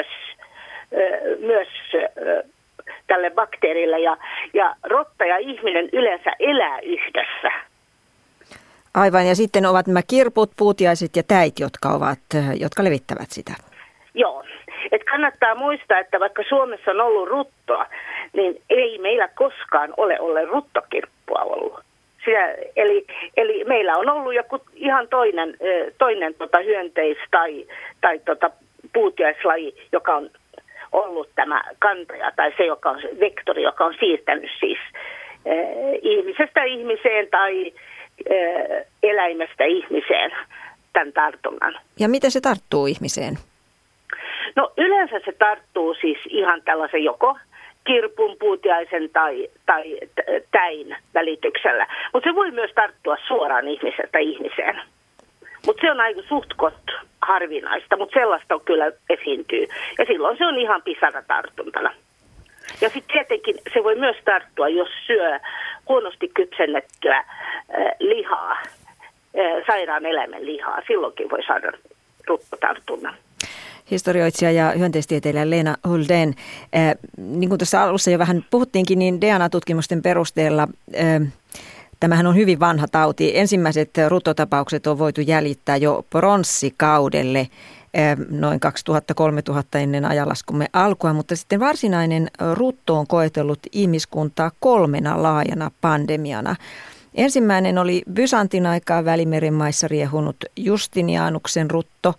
myös tälle bakteerille ja, ja rotta ja ihminen yleensä elää yhdessä. Aivan, ja sitten ovat nämä kirput, puutiaiset ja täit, jotka, ovat, jotka levittävät sitä. Joo, et kannattaa muistaa, että vaikka Suomessa on ollut ruttoa, niin ei meillä koskaan ole ollut ruttokirppua ollut. Sitä, eli, eli meillä on ollut joku ihan toinen, toinen tota hyönteis- tai, tai tota puutiaislaji, joka on ollut tämä kantaja, tai se, joka on vektori, joka on siirtänyt siis eh, ihmisestä ihmiseen tai eh, eläimestä ihmiseen tämän tartunnan. Ja miten se tarttuu ihmiseen? No yleensä se tarttuu siis ihan tällaisen joko kirpun, puutiaisen tai, tai täin välityksellä. Mutta se voi myös tarttua suoraan ihmiseltä ihmiseen. Mutta se on aika suhtkot harvinaista, mutta sellaista on kyllä esiintyy. Ja silloin se on ihan pisaratartuntana. Ja sitten tietenkin se voi myös tarttua, jos syö huonosti kypsennettyä äh, lihaa, äh, sairaan eläimen lihaa. Silloinkin voi saada ruttotartunnan. Historioitsija ja hyönteistieteilijä Leena Huldén. Äh, niin kuin tuossa alussa jo vähän puhuttiinkin, niin D N A-tutkimusten perusteella äh, tämähän on hyvin vanha tauti. Ensimmäiset ruttotapaukset on voitu jäljittää jo pronssikaudelle noin kaksituhatta kolmetuhatta ennen ajanlaskumme alkua, mutta sitten varsinainen rutto on koetellut ihmiskuntaa kolmena laajana pandemiana. Ensimmäinen oli Byzantin aikaa Välimeren maissa riehunut Justinianuksen rutto.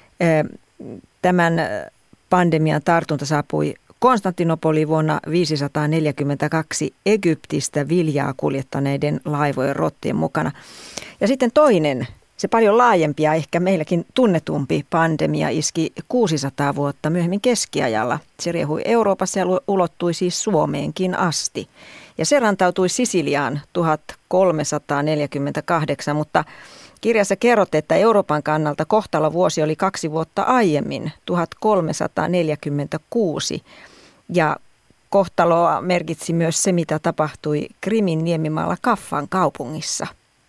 Tämän pandemian tartunta saapui Konstantinopoliin vuonna viisisataaneljäkymmentäkaksi Egyptistä viljaa kuljettaneiden laivojen rottien mukana. Ja sitten toinen, se paljon laajempi ja ehkä meilläkin tunnetumpi pandemia iski kuusisataa vuotta myöhemmin keskiajalla. Se riehui Euroopassa ja ulottui siis Suomeenkin asti. Ja se rantautui Sisiliaan tuhatkolmesataaneljäkymmentäkahdeksan, mutta kirjassa kerrot, että Euroopan kannalta kohtalovuosi oli kaksi vuotta aiemmin, tuhatkolmesataaneljäkymmentäkuusi. Ja kohtaloa merkitsi myös se, mitä tapahtui Krimin niemimaalla Kaffan kaupungissa.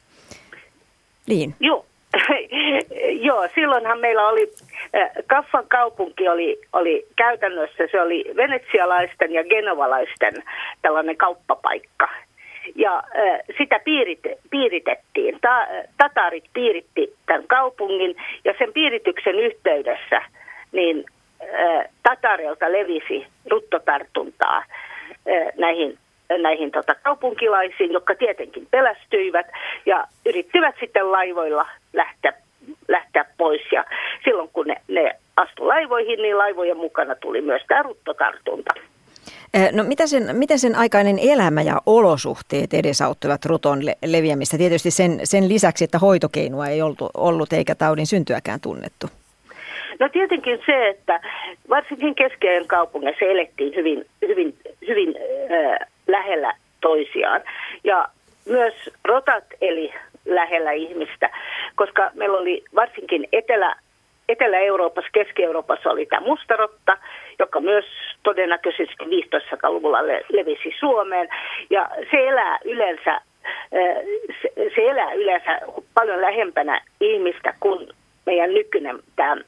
Niin. Joo. Joo, silloinhan meillä oli, Kaffan kaupunki oli, oli käytännössä, se oli venetsialaisten ja genovalaisten tällainen kauppapaikka. Ja äh, sitä piirit, piiritettiin. Ta, tatarit piiritti tämän kaupungin ja sen piirityksen yhteydessä niin äh, tatareilta levisi ruttotartuntaa äh, näihin näihin tota, kaupunkilaisiin, jotka tietenkin pelästyivät ja yrittivät sitten laivoilla lähteä, lähteä pois. Ja silloin kun ne, ne astu laivoihin, niin laivojen mukana tuli myös tämä ruttotartunta. No mitä sen, miten sen aikainen elämä ja olosuhteet edesauttivat ruton le- leviämistä? Tietysti sen, sen lisäksi, että hoitokeinoa ei ollut, ollut eikä taudin syntyäkään tunnettu. No tietenkin se, että varsinkin keskiajan kaupungeissa elettiin hyvin, hyvin, hyvin äh, lähellä toisiaan. Ja myös rotat eli lähellä ihmistä, koska meillä oli varsinkin Etelä, Etelä-Euroopassa, Keski-Euroopassa oli tämä mustarotta, joka myös todennäköisesti viisitoistasataa-luvulla levisi Suomeen. Ja se elää yleensä, se, se elää yleensä paljon lähempänä ihmistä kuin meidän nykyinen tämä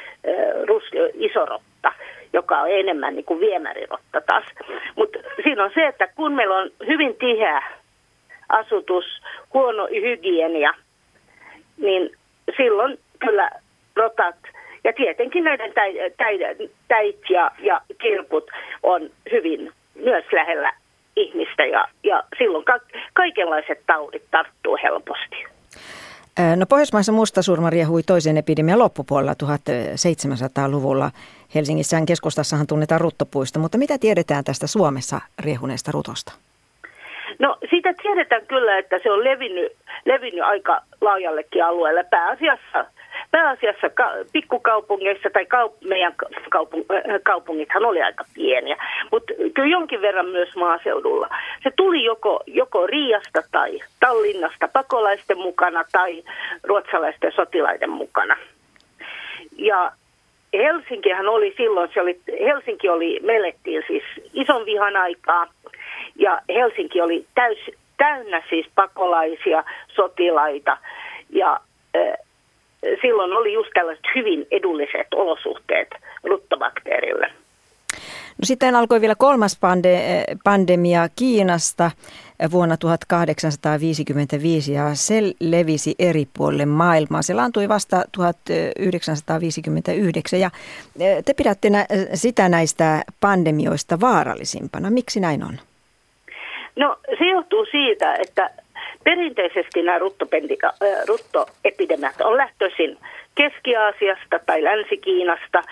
iso rotta, joka on enemmän niin kuin viemärirotta taas. Mutta siinä on se, että kun meillä on hyvin tiheä asutus, huono hygienia, niin silloin kyllä rotat ja tietenkin näiden täit ja, ja kirput on hyvin myös lähellä ihmistä ja, ja silloin ka- kaikenlaiset taudit tarttuu helposti. No Pohjoismaissa mustasurma riehui toisen epidemian loppupuolella tuhatseitsemänsataaluvulla. Helsingissään keskustassahan tunnetaan ruttopuisto, mutta mitä tiedetään tästä Suomessa riehuneesta rutosta? No siitä tiedetään kyllä, että se on levinnyt, levinnyt aika laajallekin alueelle. Pääasiassa, pääasiassa ka, pikkukaupungeissa tai kaup, meidän kaupung, kaupungithan oli aika pieniä, mutta kyllä jonkin verran myös maaseudulla. Se tuli joko, joko Riiasta tai Tallinnasta pakolaisten mukana tai ruotsalaisten sotilaiden mukana. Ja Helsinkihän oli silloin, se oli, Helsinki oli, me elettiin siis ison vihan aikaa ja Helsinki oli täys, täynnä siis pakolaisia, sotilaita ja äh, silloin oli just tällaiset hyvin edulliset olosuhteet ruttobakteerille. No sitten alkoi vielä kolmas pande- pandemia Kiinasta vuonna tuhatkahdeksansataaviisikymmentäviisi ja se levisi eri puolille maailmaa. Se laantui vasta tuhatyhdeksänsataaviisikymmentäyhdeksän ja te pidätte nä- sitä näistä pandemioista vaarallisimpana. Miksi näin on? No se johtuu siitä, että perinteisesti nämä ruttoepidemiat on lähtöisin Keski-Aasiasta tai Länsi-Kiinasta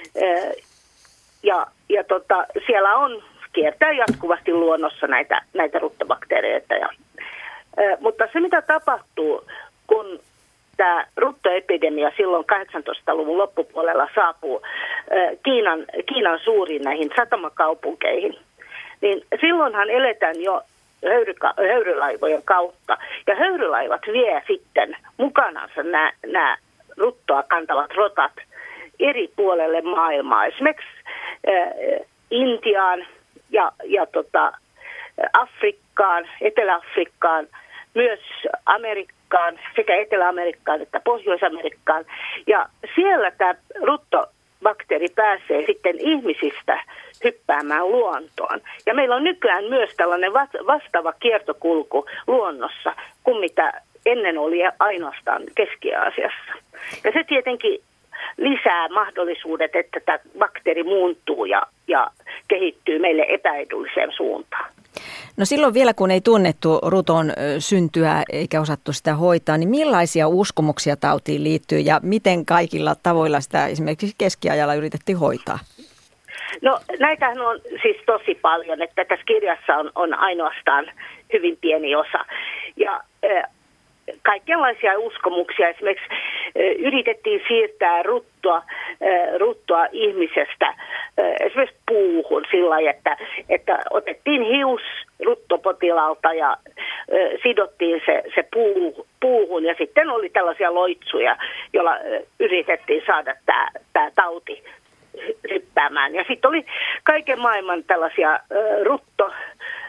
ja, ja tota, siellä on kiertää jatkuvasti luonnossa näitä, näitä ruttobakteereita. Ja, mutta se mitä tapahtuu, kun tämä ruttoepidemia silloin kahdeksantoistaluvun loppupuolella saapuu Kiinan, Kiinan suuriin näihin satamakaupunkeihin, niin silloinhan eletään jo höyryka, höyrylaivojen kautta. Ja höyrylaivat vie sitten mukanansa nämä, nämä ruttoa kantavat rotat eri puolelle maailmaa. Esimerkiksi äh, Intiaan ja, ja tota, Afrikkaan, Etelä-Afrikkaan, myös Amerikkaan, sekä Etelä-Amerikkaan että Pohjois-Amerikkaan. Ja siellä tämä ruttobakteeri pääsee sitten ihmisistä hyppäämään luontoon. Ja meillä on nykyään myös tällainen vastaava kiertokulku luonnossa kuin mitä ennen oli ainoastaan Keski-Aasiassa. Ja se tietenkin lisää mahdollisuudet, että tämä bakteeri muuntuu ja, ja kehittyy meille epäedulliseen suuntaan. No silloin vielä, kun ei tunnettu ruton syntyä eikä osattu sitä hoitaa, niin millaisia uskomuksia tautiin liittyy ja miten kaikilla tavoilla sitä esimerkiksi keskiajalla yritettiin hoitaa? No näitähän on siis tosi paljon, että tässä kirjassa on, on ainoastaan hyvin pieni osa. Ja äh, kaikenlaisia uskomuksia, esimerkiksi äh, yritettiin siirtää ruttoa, äh, ruttoa ihmisestä äh, esimerkiksi puuhun sillä lailla, että, että otettiin hius ruttopotilaalta ja äh, sidottiin se, se puu, puuhun ja sitten oli tällaisia loitsuja, joilla äh, yritettiin saada tämä, tämä tauti hyppäämään. Ja sitten oli kaiken maailman tällaisia äh, rutto, äh,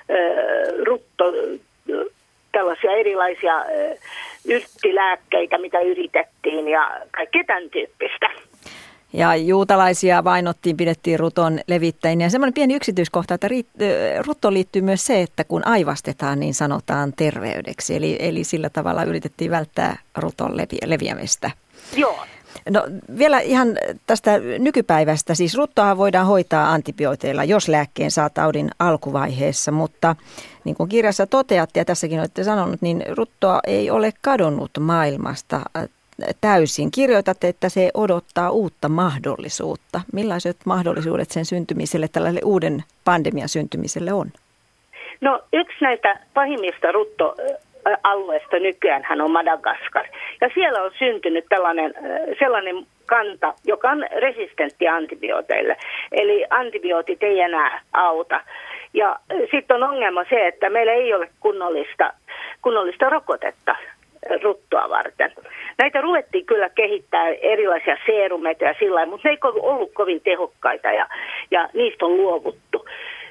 rutto, äh, tällaisia erilaisia äh, yrttilääkkeitä, mitä yritettiin ja kaikkea tämän tyyppistä. Ja juutalaisia vainottiin, pidettiin ruton levittäjinä. Ja semmoinen pieni yksityiskohta, että ruttoon liittyy myös se, että kun aivastetaan, niin sanotaan terveydeksi. Eli, eli sillä tavalla yritettiin välttää ruton levi- leviämistä. Joo. No vielä ihan tästä nykypäivästä, siis ruttoa voidaan hoitaa antibiooteilla, jos lääkkeen saa taudin alkuvaiheessa, mutta niin kuin kirjassa toteatte ja tässäkin olette sanonut, niin ruttoa ei ole kadonnut maailmasta täysin. Kirjoitatte, että se odottaa uutta mahdollisuutta. Millaiset mahdollisuudet sen syntymiselle, tällaiselle uuden pandemian syntymiselle on? No yksi näitä pahimmista rutto alueesta nykyään on Madagaskar. Ja siellä on syntynyt tällainen, sellainen kanta, joka on resistentti antibiooteille. Eli antibiootit ei enää auta. Ja sitten on ongelma se, että meillä ei ole kunnollista, kunnollista rokotetta ruttoa varten. Näitä ruvettiin kyllä kehittää erilaisia seerumeita ja sillä lailla, mutta ne ei ollut kovin tehokkaita ja, ja niistä on luovuttu.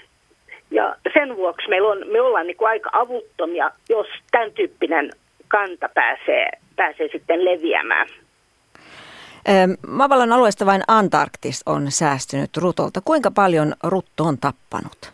Ja sen vuoksi meillä on, me ollaan niin kuin aika avuttomia, jos tämän tyyppinen kanta pääsee, pääsee sitten leviämään. Maavallan alueesta vain Antarktis on säästynyt rutolta. Kuinka paljon rutto on tappanut?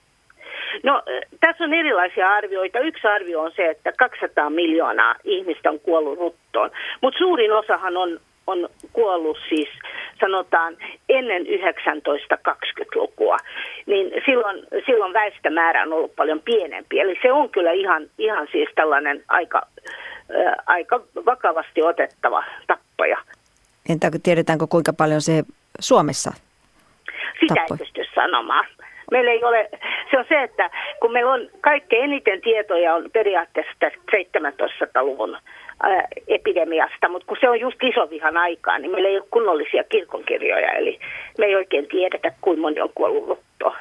No tässä on erilaisia arvioita. Yksi arvio on se, että kaksisataa miljoonaa ihmistä on kuollut ruttoon, mutta suurin osahan on, on kuollut siis sanotaan ennen yhdeksäntoistakaksikymmentälukua, niin silloin, silloin väestömäärä on ollut paljon pienempi. Eli se on kyllä ihan, ihan siis tällainen aika, ää, aika vakavasti otettava tappaja. Entä tiedetäänkö kuinka paljon se Suomessa Sitä tappoi? Ei pysty sanomaan. Meillä ei ole, se on se, että kun meillä on kaikkein eniten tietoja on periaatteessa tästä seitsemäntoistasadan-luvun ää, epidemiasta, mutta kun se on just isovihan aikaa, niin meillä ei ole kunnollisia kirkonkirjoja, eli me ei oikein tiedetä, kuinka moni on kuollut ruttoon.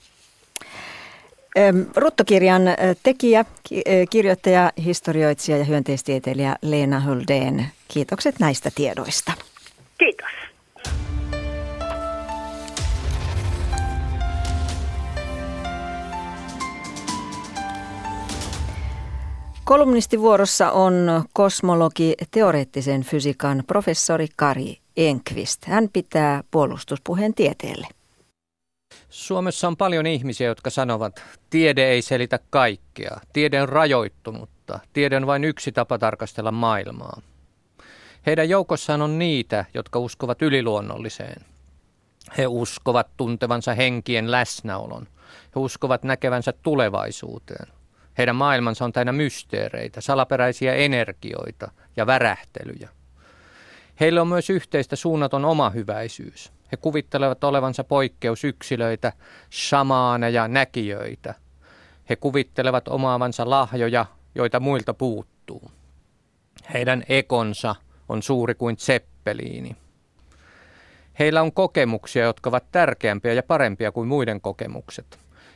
Ruttokirjan tekijä, kirjoittaja, historioitsija ja hyönteistieteilijä Leena Höldén. Kiitokset näistä tiedoista. Kiitos. Kolumnistivuorossa on kosmologi, teoreettisen fysiikan professori Kari Enqvist. Hän pitää puolustuspuheen tieteelle. Suomessa on paljon ihmisiä, jotka sanovat, tiede ei selitä kaikkea. Tiede on rajoittunutta. Tiede on vain yksi tapa tarkastella maailmaa. Heidän joukossaan on niitä, jotka uskovat yliluonnolliseen. He uskovat tuntevansa henkien läsnäolon. He uskovat näkevänsä tulevaisuuteen. Heidän maailmansa on täynnä mysteereitä, salaperäisiä energioita ja värähtelyjä. Heillä on myös yhteistä suunnaton omahyväisyys. He kuvittelevat olevansa poikkeusyksilöitä, shamaaneja, näkijöitä. He kuvittelevat omaavansa lahjoja, joita muilta puuttuu. Heidän ekonsa on suuri kuin zeppeliini. Heillä on kokemuksia, jotka ovat tärkeämpiä ja parempia kuin muiden kokemukset.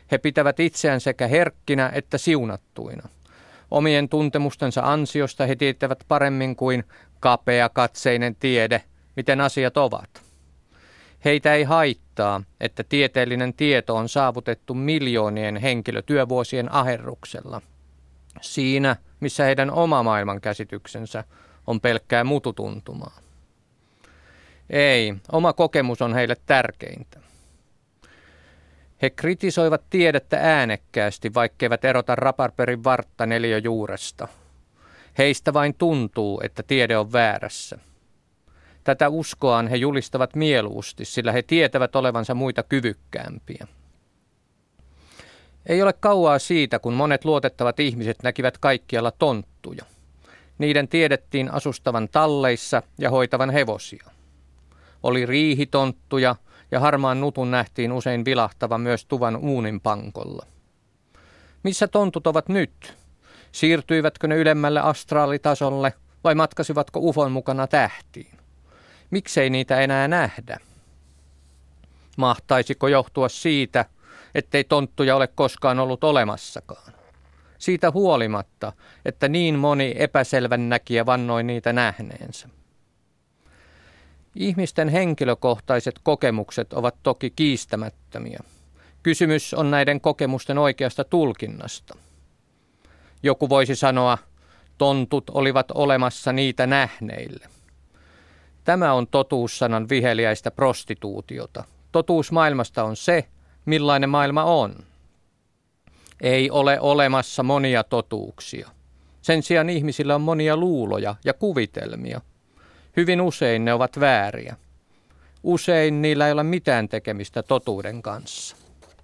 He pitävät itseään sekä herkkinä että siunattuina. Omien tuntemustensa ansiosta he tietävät paremmin kuin kapeakatseinen tiede, miten asiat ovat. Heitä ei haittaa, että tieteellinen tieto on saavutettu miljoonien henkilötyövuosien aherruksella. Siinä, missä heidän oma maailmankäsityksensä on pelkkää mututuntumaa. Ei, oma kokemus on heille tärkeintä. He kritisoivat tiedettä äänekkäästi, vaikkeivät erota raparperin vartta neliöjuuresta. Heistä vain tuntuu, että tiede on väärässä. Tätä uskoaan he julistavat mieluusti, sillä he tietävät olevansa muita kyvykkäämpiä. Ei ole kauaa siitä, kun monet luotettavat ihmiset näkivät kaikkialla tonttuja. Niiden tiedettiin asustavan talleissa ja hoitavan hevosia. Oli riihitonttuja ja harmaan nutun nähtiin usein vilahtavan myös tuvan uunin pankolla. Missä tontut ovat nyt? Siirtyivätkö ne ylemmälle astraalitasolle vai matkasivatko ufon mukana tähtiin? Miksei niitä enää nähdä? Mahtaisiko johtua siitä, ettei tonttuja ole koskaan ollut olemassakaan? Siitä huolimatta, että niin moni epäselvän näkijä vannoi niitä nähneensä. Ihmisten henkilökohtaiset kokemukset ovat toki kiistämättömiä. Kysymys on näiden kokemusten oikeasta tulkinnasta. Joku voisi sanoa, tontut olivat olemassa niitä nähneille. Tämä on totuussanan viheliäistä prostituutiota. Totuus maailmasta on se, millainen maailma on. Ei ole olemassa monia totuuksia. Sen sijaan ihmisillä on monia luuloja ja kuvitelmia. Hyvin usein ne ovat vääriä. Usein niillä ei ole mitään tekemistä totuuden kanssa.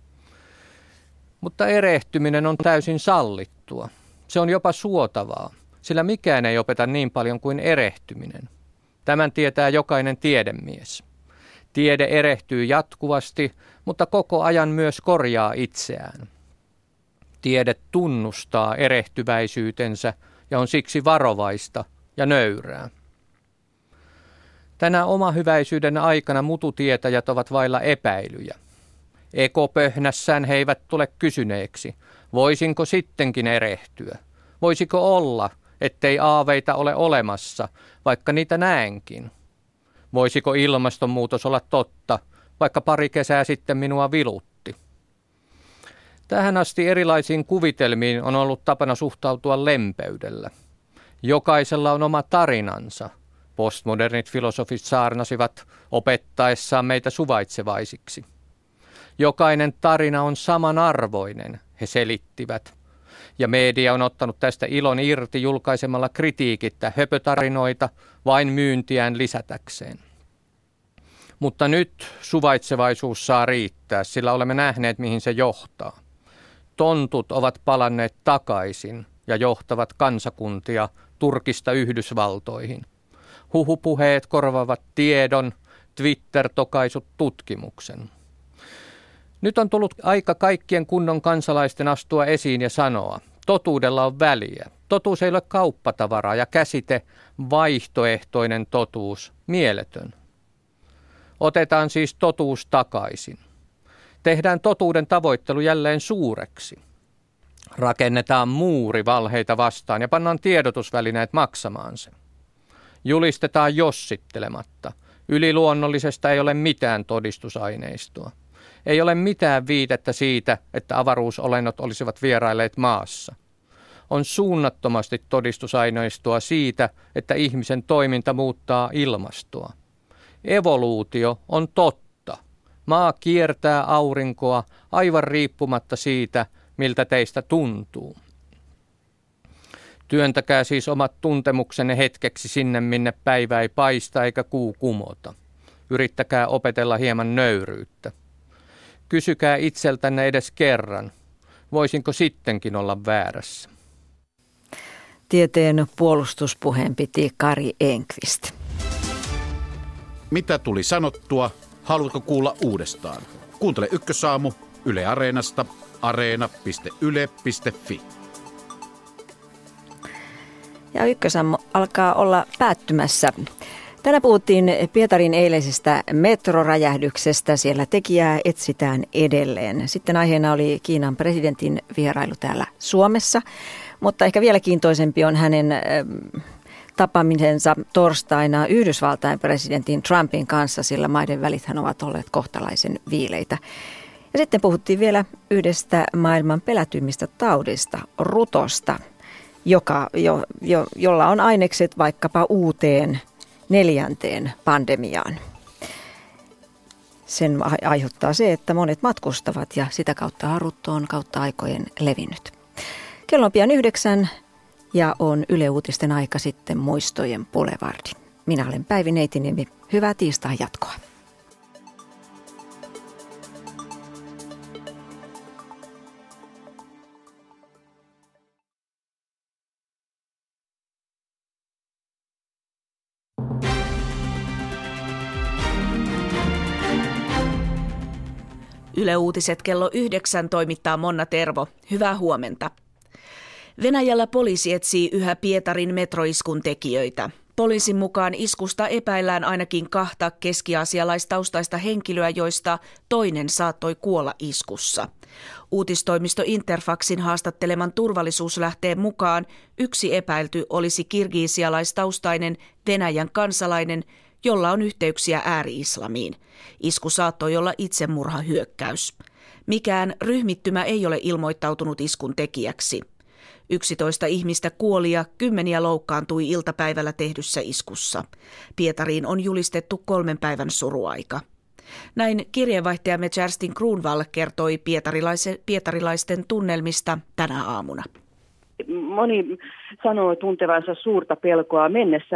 Mutta erehtyminen on täysin sallittua. Se on jopa suotavaa, sillä mikään ei opeta niin paljon kuin erehtyminen. Tämän tietää jokainen tiedemies. Tiede erehtyy jatkuvasti, mutta koko ajan myös korjaa itseään. Tiede tunnustaa erehtyväisyytensä ja on siksi varovaista ja nöyrää. Tänä omahyväisyyden aikana mututietäjät ovat vailla epäilyjä. Ekopöhnässään he eivät tule kysyneeksi, voisinko sittenkin erehtyä? Voisiko olla, ettei aaveita ole olemassa, vaikka niitä näenkin? Voisiko ilmastonmuutos olla totta, vaikka pari kesää sitten minua vilutti? Tähän asti erilaisiin kuvitelmiin on ollut tapana suhtautua lempeydellä. Jokaisella on oma tarinansa. Postmodernit filosofit saarnasivat opettaessaan meitä suvaitsevaisiksi. Jokainen tarina on samanarvoinen, he selittivät. Ja media on ottanut tästä ilon irti julkaisemalla kritiikittä höpötarinoita vain myyntiään lisätäkseen. Mutta nyt suvaitsevaisuus saa riittää, sillä olemme nähneet, mihin se johtaa. Tontut ovat palanneet takaisin ja johtavat kansakuntia Turkista Yhdysvaltoihin. Huhupuheet korvaavat tiedon, Twitter-tokaisut tutkimuksen. Nyt on tullut aika kaikkien kunnon kansalaisten astua esiin ja sanoa, totuudella on väliä. Totuus ei ole kauppatavaraa ja käsite vaihtoehtoinen totuus mieletön. Otetaan siis totuus takaisin. Tehdään totuuden tavoittelu jälleen suureksi. Rakennetaan muuri valheita vastaan ja pannaan tiedotusvälineet maksamaan sen. Julistetaan jossittelematta. Yliluonnollisesta ei ole mitään todistusaineistoa. Ei ole mitään viitettä siitä, että avaruusolennot olisivat vierailleet maassa. On suunnattomasti todistusaineistoa siitä, että ihmisen toiminta muuttaa ilmastoa. Evoluutio on totta. Maa kiertää aurinkoa aivan riippumatta siitä, miltä teistä tuntuu. Työntäkää siis omat tuntemuksenne hetkeksi sinne, minne päivä ei paista eikä kuu kumota. Yrittäkää opetella hieman nöyryyttä. Kysykää itseltänne edes kerran, voisinko sittenkin olla väärässä. Tieteen puolustuspuheen piti Kari Enqvist. Mitä tuli sanottua? Haluatko kuulla uudestaan? Kuuntele Ykkösaamu Yle Areenasta, areena piste yle piste fi. Ja Ykkösaamu alkaa olla päättymässä. Tänään puhuttiin Pietarin eileisestä metroräjähdyksestä. Siellä tekijää etsitään edelleen. Sitten aiheena oli Kiinan presidentin vierailu täällä Suomessa, mutta ehkä vielä kiintoisempi on hänen tapaamisensa torstaina Yhdysvaltain presidentin Trumpin kanssa, sillä maiden välithän ovat olleet kohtalaisen viileitä. Ja sitten puhuttiin vielä yhdestä maailman pelätyimmistä taudista, rutosta, joka, jo, jo, jolla on ainekset vaikkapa uuteen neljänteen pandemiaan. Sen aiheuttaa se, että monet matkustavat ja sitä kautta rutto on kautta aikojen levinnyt. Kello on pian yhdeksän ja on Yle Uutisten aika sitten muistojen Boulevard. Minä olen Päivi Neitiniemi. Hyvää tiistain jatkoa. Yle Uutiset kello yhdeksän toimittaa Monna Tervo. Hyvää huomenta. Venäjällä poliisi etsii yhä Pietarin metroiskun tekijöitä. Poliisin mukaan iskusta epäillään ainakin kahta keski-aasialaistaustaista henkilöä, joista toinen saattoi kuolla iskussa. Uutistoimisto Interfaxin haastatteleman turvallisuuslähteen mukaan yksi epäilty olisi kirgiisialaistaustainen Venäjän kansalainen, jolla on yhteyksiä ääri-islamiin. Isku saattoi olla itsemurhahyökkäys. Mikään ryhmittymä ei ole ilmoittautunut iskun tekijäksi. yksitoista ihmistä kuoli ja kymmeniä loukkaantui iltapäivällä tehdyssä iskussa. Pietariin on julistettu kolmen päivän suruaika. Näin kirjeenvaihtajamme Kerstin Kruunvall kertoi pietarilaisten tunnelmista tänä aamuna. Moni sanoo tuntevansa suurta pelkoa mennessä